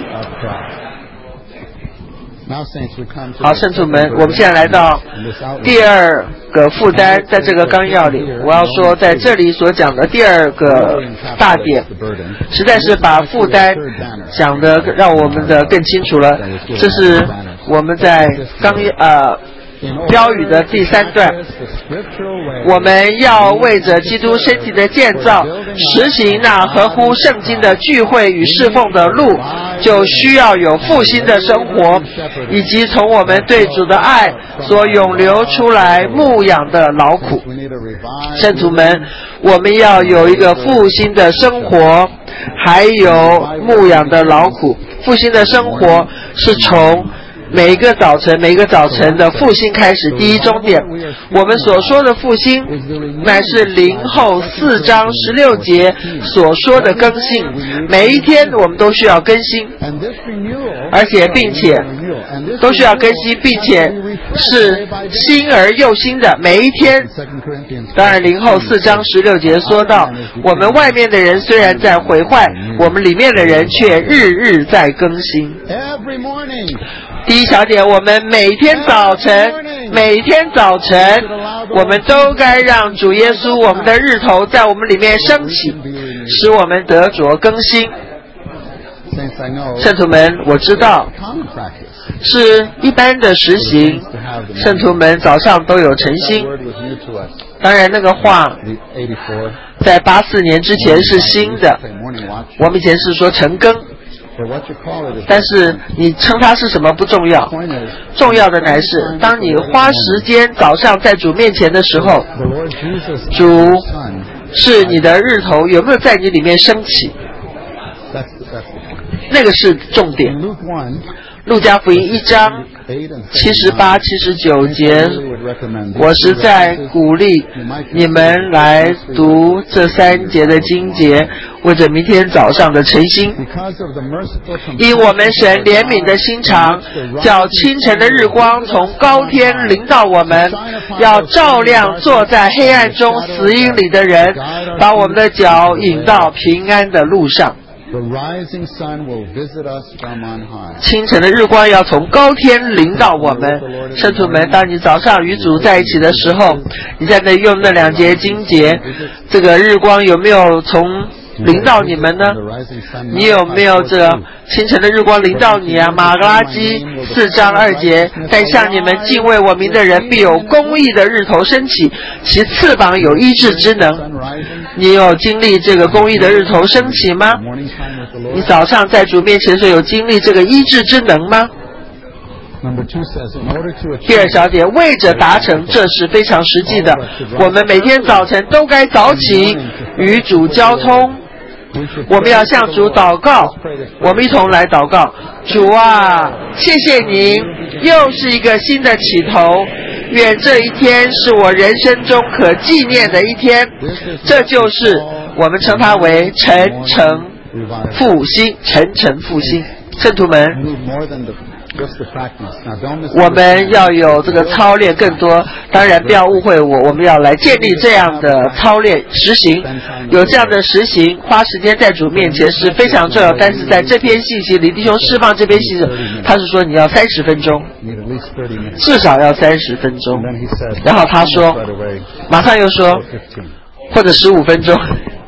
[SPEAKER 2] 好，圣徒们，我们现在来到第二个负担，在这个纲要里，我要说在这里所讲的第二个大点，实在是把负担讲的让我们的更清楚了。这是我们在纲呃标语的第三段，我们要为着基督身体的建造，实行那合乎圣经的聚会与侍奉的路，就需要有复兴的生活，以及从我们对主的爱所涌流出来牧养的劳苦。圣徒们，我们要有一个复兴的生活，还有牧养的劳苦。复兴的生活是从每一个早晨每一个早晨的复兴开始。第一终点，我们所说的复兴乃是零后四章十六节所说的更新，每一天我们都需要更新，而且并且都需要更新，并且是新而又新的每一天。当然零后四章十六节说到，我们外面的人虽然在毁坏，我们里面的人却日日在更新。第一小点，我们每天早晨每天早晨我们都该让主耶稣我们的日头在我们里面升起，使我们得着更新。圣徒们，我知道是一般的实行，圣徒们早上都有晨星。当然那个话在八四年之前是新的，我们以前是说晨更，但是你称它是什么不重要，重要的乃是当你花时间早上在主面前的时候，主是你的日头有没有在你里面升起，那个是重点。路加福音一章七十八、七十九节，我实在鼓励你们来读这三节的经节，为着明天早上的晨星。因我们神怜悯的心肠，叫清晨的日光从高天临到我们，要照亮坐在黑暗中死荫里的人，把我们的脚引到平安的路上。清晨的日光要从高天临到我们。圣徒们，当你早上与主在一起的时候，你在那用那两节经节，这个日光有没有从临到你们呢？你有没有这清晨的日光临到你啊？马格拉基四章二节，但向你们敬畏我名的人，必有公义的日头升起，其翅膀有医治之能。你有经历这个公义的日头升起吗？你早上在主面前的时候有经历这个医治之能吗？第二小点，为着达成这是非常实际的，我们每天早晨都该早起与主交通。我们要向主祷告，我们一同来祷告。主啊，谢谢您，又是一个新的起头，愿这一天是我人生中可纪念的一天。这就是我们称它为晨晨复兴，晨晨复兴。圣徒们，我们要有这个操练更多，当然不要误会我，我们要来建立这样的操练实行，有这样的实行，花时间在主面前是非常重要。但是在这篇信息里，弟兄释放这篇信息，他是说你要三十分钟，
[SPEAKER 1] least thirty minutes.
[SPEAKER 2] 至少要三十分钟。
[SPEAKER 1] And then he said,
[SPEAKER 2] 然后他说
[SPEAKER 1] right away,
[SPEAKER 2] 马上又说
[SPEAKER 1] or fifteen.
[SPEAKER 2] 或者十五分钟，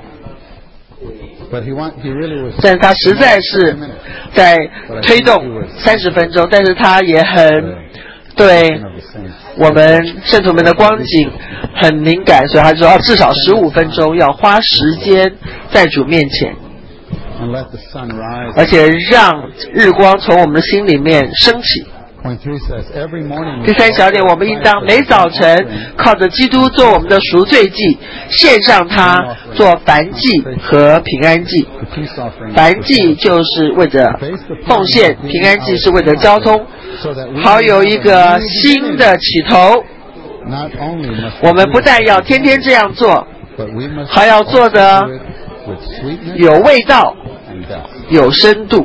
[SPEAKER 1] But he want, he really was
[SPEAKER 2] 但是他实在是在推动三十分钟，但是他也很对
[SPEAKER 1] of the saints.
[SPEAKER 2] 我们圣徒们的光景很敏感，所以他说哦，至少十五分钟要花时间在主面前，
[SPEAKER 1] And let the sun rise.
[SPEAKER 2] 而且让日光从我们的心里面升起。
[SPEAKER 1] Point three says, every morning
[SPEAKER 2] 第三小点，我们应当每早晨靠着基督做我们的赎罪祭，献上他做燔祭和平安祭。
[SPEAKER 1] the peace offering
[SPEAKER 2] 燔祭就是为着奉献，平安祭是为着交通，
[SPEAKER 1] so that we
[SPEAKER 2] 好有一个新的起头。
[SPEAKER 1] not only must
[SPEAKER 2] 我们不但要天天这样做，
[SPEAKER 1] but we must
[SPEAKER 2] 还要做的
[SPEAKER 1] do it with sweetness
[SPEAKER 2] 有味道、
[SPEAKER 1] and depth.
[SPEAKER 2] 有深度、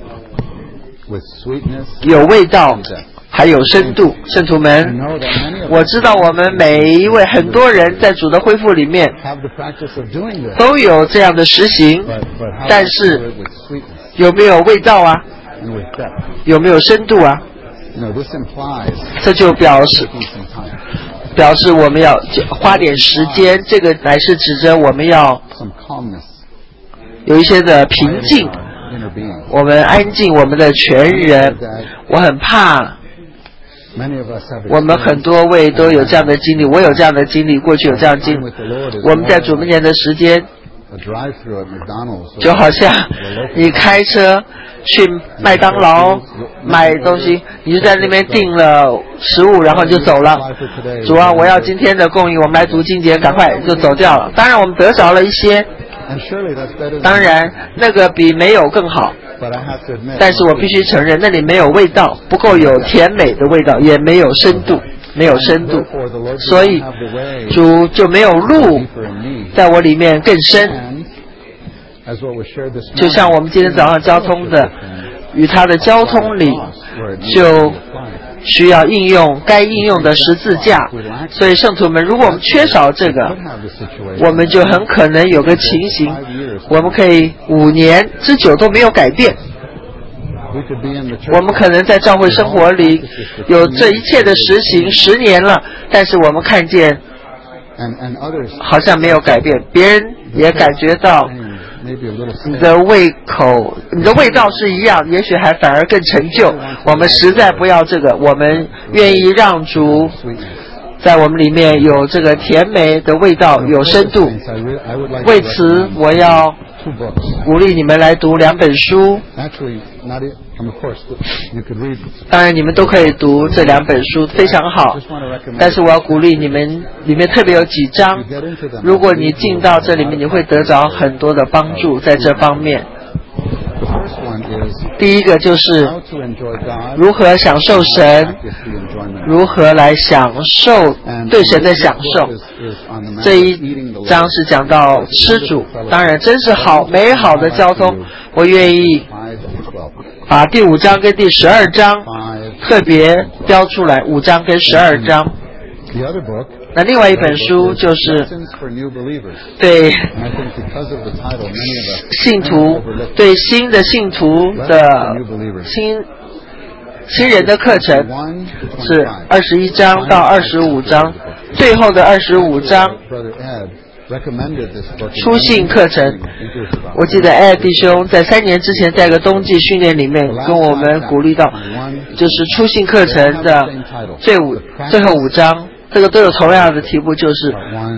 [SPEAKER 1] With sweetness
[SPEAKER 2] 有味道
[SPEAKER 1] and depth.
[SPEAKER 2] 还有深度。圣徒
[SPEAKER 1] I
[SPEAKER 2] 们，
[SPEAKER 1] know that many of
[SPEAKER 2] 我
[SPEAKER 1] us
[SPEAKER 2] 知道我们每一位很多人在主的恢复里面
[SPEAKER 1] have the practice of doing this,
[SPEAKER 2] 都有这样的实行，
[SPEAKER 1] but, but how
[SPEAKER 2] 但
[SPEAKER 1] to
[SPEAKER 2] 是
[SPEAKER 1] do it with sweetness
[SPEAKER 2] 有没有味道啊？
[SPEAKER 1] and with depth.
[SPEAKER 2] 有没有深度啊？
[SPEAKER 1] You know, this implies
[SPEAKER 2] 这就表示
[SPEAKER 1] taking some time,
[SPEAKER 2] 表示我们要花点时间，这个乃是指着我们要
[SPEAKER 1] some calmness,
[SPEAKER 2] 有一些的平
[SPEAKER 1] quieting
[SPEAKER 2] 静，
[SPEAKER 1] our inner being.
[SPEAKER 2] 我们安静我们的全人。我很怕
[SPEAKER 1] Many of us have
[SPEAKER 2] 我们很多位都有这样的经历，我有这样的经历，过去有这样的经
[SPEAKER 1] time
[SPEAKER 2] 历。
[SPEAKER 1] with the Lord is
[SPEAKER 2] 我们在
[SPEAKER 1] more
[SPEAKER 2] 主面前的时间，
[SPEAKER 1] a drive-through at McDonald's.
[SPEAKER 2] 就好像你开车去麦当劳买东西，你就在那边订了食物，然后就走了。主啊，我要今天的供应，我们来读经节，赶快就走掉了。当然我们得着了一些，
[SPEAKER 1] And surely that's better than
[SPEAKER 2] 当然那个比没有更好。
[SPEAKER 1] But I have to admit,
[SPEAKER 2] 但是我必须承认，那里没有味道，不够有甜美的味道，也没有深度，没有深度，
[SPEAKER 1] therefore the Lord
[SPEAKER 2] 所
[SPEAKER 1] does
[SPEAKER 2] 以
[SPEAKER 1] not have the way
[SPEAKER 2] 主就没有路
[SPEAKER 1] deeper in me.
[SPEAKER 2] 在我里面更深。
[SPEAKER 1] And as what was shared this
[SPEAKER 2] 就像我们今天早上交通的，与他的交通里，就需要应用该应用的十字架。所以圣徒们，如果我们缺少这个， 我们就很可能有个情形，我们可以五年之久都没有改变。 我们可能在教会生活里有这一切的实行十年了，但是我们看见好像没有改变，别人也感觉到你的胃口、你的味道是一样，也许还反而更陈旧。我们实在不要这个，我们愿意让主在我们里面有这个甜美的味道，有深度。为此，我要鼓励你们来读两本书。当然，你们都可以读这两本书，非常好。但是我要鼓励你们，里面特别有几章，如果你进到这里面，你会得着很多的帮助在这方面。第一个就是如何享受神，如何来享受对神的享受。这一章是讲到吃主，当然真是好美好的交通。我愿意把第五章跟第十二章特别标出来，五章跟十二章。那另外一本书就是对信徒对新的信徒的新新人的课程，是二十一章到二十五章，最后的二十五章初信课程。我记得艾弟兄在三年之前在一个冬季训练里面跟我们鼓励到，就是初信课程的最五最后五章，这个都有同样的题目，就是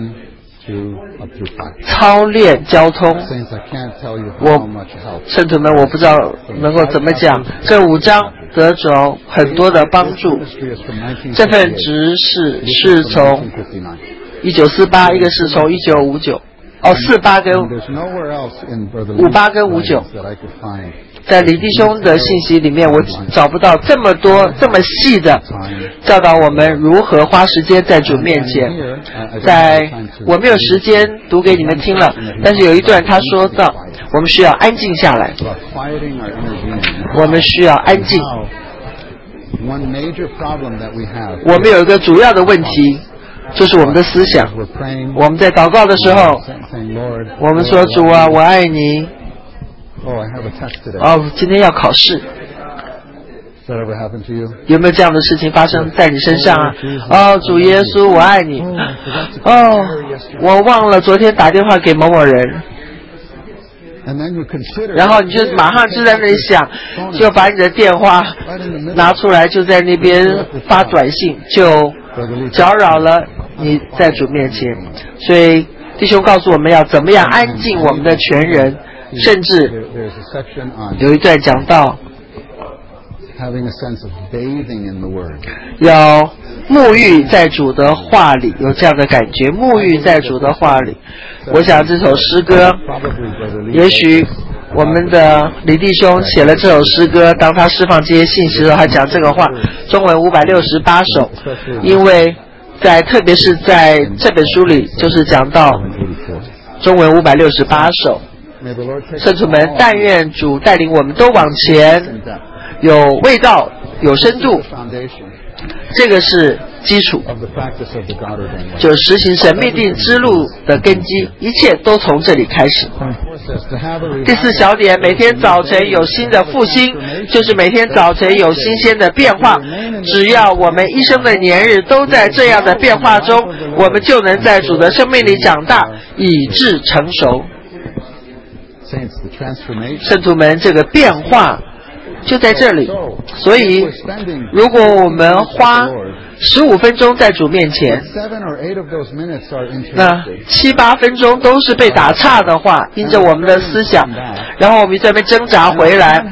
[SPEAKER 2] 操练交通。我圣徒们，我不知道能够怎么讲，这五章得着很多的帮助。这份指示是从一九四八，一个是从一九五九，哦，四八跟五八跟五九。在李弟兄的信息里面，我找不到这么多这么细的教导我们如何花时间在主面前。在我没有时间读给你们听了，但是有一段他说到，我们需要安静下来，我们需要安静。我们有一个主要的问题，就是我们的思想。我们在祷告的时候，我们说主啊，我爱你。哦，今天要考试。
[SPEAKER 1] Has that ever happened to you?
[SPEAKER 2] 有没有这样的事情发生在你身上啊？哦，主耶稣，我爱你。哦，我忘了昨天打电话给某某人。然后你就马上就在那里想，就把你的电话拿出来，就在那边发短信，就搅扰了你在主面前。所以弟兄告诉我们要怎么样安静我们的全人，甚至有一段讲到要沐浴在主的话里，有这样的感觉，沐浴在主的话里。我想这首诗歌，也许我们的李弟兄写了这首诗歌，当他释放这些信息的时候，他讲这个话，中文五百六十八首，因为在特别是在这本书里，就是讲到中文五百六十八首。圣徒们，但愿主带领我们都往前，有味道，有深度，这个是基础，就是实行神命定之路的根基，一切都从这里开始。第四小点，每天早晨有新的复兴，就是每天早晨有新鲜的变化。只要我们一生的年日都在这样的变化中，我们就能在主的生命里长大，以致成熟。圣徒们，这个变化就在这里，所以如果我们花十五分钟在主面前，那七八分钟都是被打岔的话，因着我们的思想，然后我们在那边挣扎回来，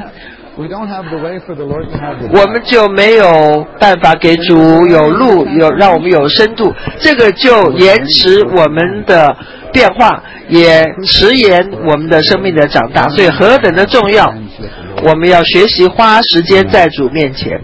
[SPEAKER 2] 我们就没有办法给主有路，有让我们有深度，这个就延迟我们的变化，也迟延我们的生命的长大，所以何等的重要，我们要学习花时间在主面前。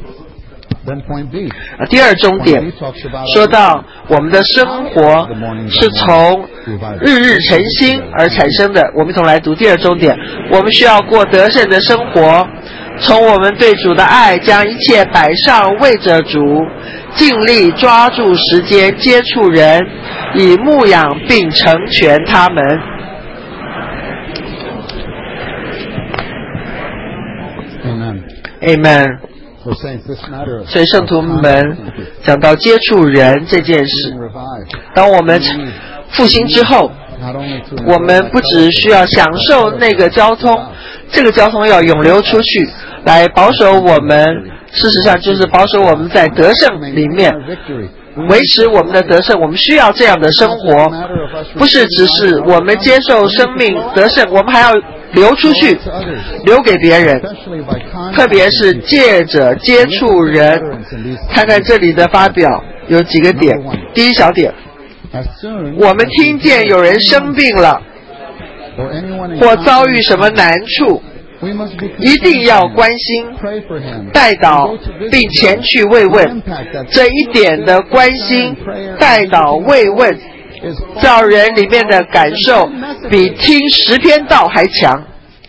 [SPEAKER 2] 第二重点说到我们的生活是从日日晨星而产生的，我们一同来读第二重点，我们需要过得胜的生活，从我们对主的爱，将一切摆上为着主，尽力抓住时间接触人，以牧养并成全他们。Amen。所以圣徒们讲到接触人这件事，当我们复兴之后，我们不只需要享受那个交通，这个交通要涌流出去，来保守我们，事实上就是保守我们在得胜里面，维持我们的得胜。我们需要这样的生活，不是只是我们接受生命得胜，我们还要流出去，留给别人，特别是借着接触人。看看这里的发表有几个点。第一小点，我们听见有人生病了，或遭遇什么难处，一定要关心、代祷，并前去慰问。这一点的关心、代祷、慰问，叫人里面的感受比听十篇道还强。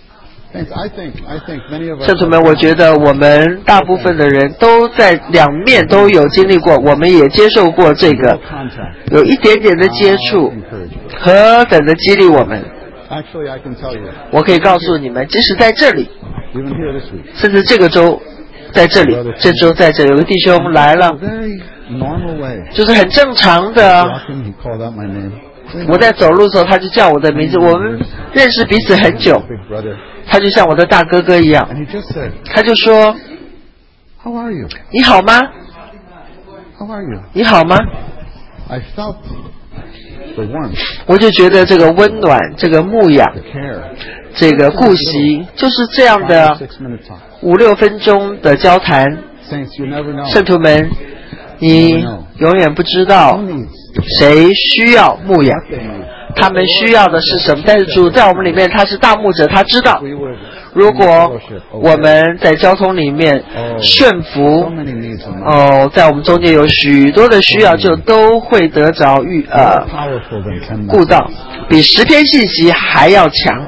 [SPEAKER 2] 圣徒们，我觉得我们大部分的人都在两面都有经历过，我们也接受过这个，有一点点的接触，何等的激励我们。我可以告诉你们，即使在这里，甚至这个周在这里，这周在这里，有个弟兄来了，就是很正常的，我在走路的时候他就叫我的名字，我们认识彼此很久，他就像我的大哥哥一样，他就说你好吗？你好吗？我就觉得这个温暖，这个牧养，这个顾惜，就是这样的五六分钟的交谈。圣徒们，你永远不知道谁需要牧养，他们需要的是什么，但是主在我们里面，他是大牧者，他知道如果我们在交通里面顺服，哦，在我们中间有许多的需要，就都会得着预呃顾到，比十篇信息还要强。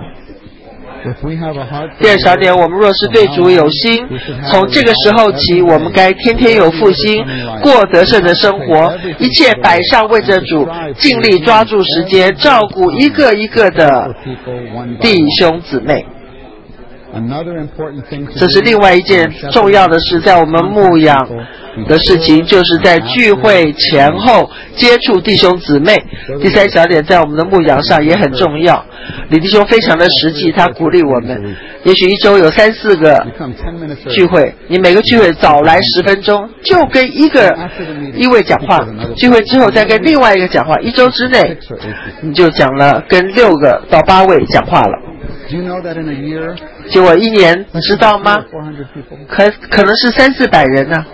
[SPEAKER 2] 第二小点，我们若是对主有心，从这个时候起，我们该天天有复兴，过得胜的生活，一切摆上为着主，尽力抓住时间，照顾一个一个的弟兄姊妹。 这是另外一件重要的事，在我们牧养的事情，就是在聚会前后接触弟兄姊妹。第三小点在我们的牧养上也很重要。李弟兄非常的实际，他鼓励我们，也许一周有三四个聚会，你每个聚会早来十分钟，就跟一个一位讲话，聚会之后再跟另外一个讲话，一周之内你就讲了跟六个到八位讲话了。结果一年你知道吗？可可能是三四百人呢、啊。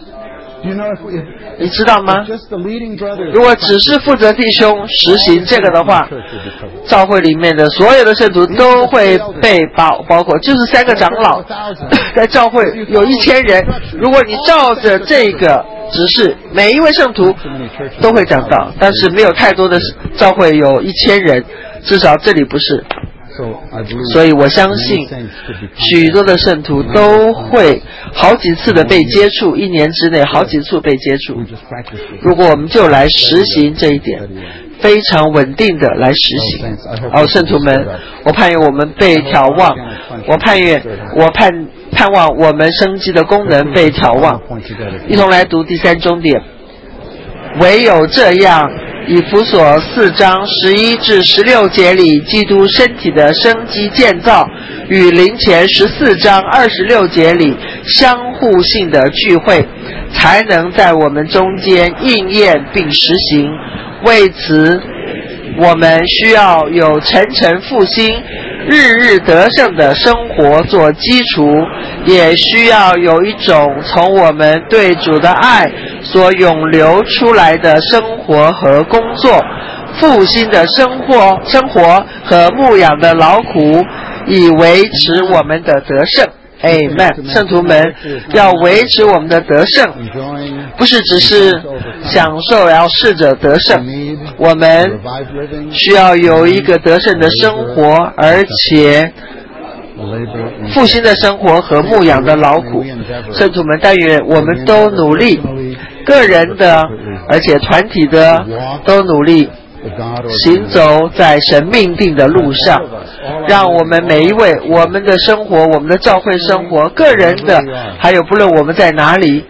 [SPEAKER 2] 你知道吗？如果只是负责弟兄实行这个的话，教会里面的所有的圣徒都会被包包括，就是三个长老在教会有一千人，如果你照着这个指示，每一位圣徒都会讲到，但是没有太多的教会有一千人，至少这里不是。所以我相信许多的圣徒都会好几次的被接触，一年之内好几次被接触。如果我们就来实行这一点，非常稳定的来实行。哦，圣徒们，我盼愿我们被眺望，我盼愿我盼盼望我们生机的功能被眺望。一同来读第三中点，唯有这样，以弗所四章十一至十六节里基督身体的生机建造，与林前十四章二十六节里相互性的聚会，才能在我们中间应验并实行。为此，我们需要有沉沉复兴、日日得胜的生活做基础，也需要有一种从我们对主的爱所涌流出来的生活和工作，复兴的生活、生活和牧养的劳苦，以维持我们的得胜。Amen， 圣徒们要维持我们的得胜，不是只是享受，要试着得胜。我们需要有一个得胜的生活，而且复兴的生活和牧养的劳苦。圣徒们，但愿我们都努力，个人的而且团体的都努力行走在神命定的路上，让我们每一位，我们的生活，我们的教会生活，个人的，还有不论我们在哪里，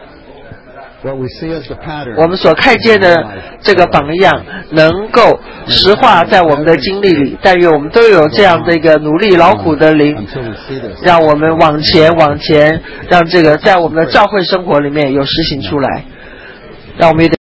[SPEAKER 2] 我们所看见的这个榜样能够实化在我们的经历里。但愿我们都有这样的一个努力劳苦的灵，让我们往前往前，让这个在我们的教会生活里面有实行出来，让我们有点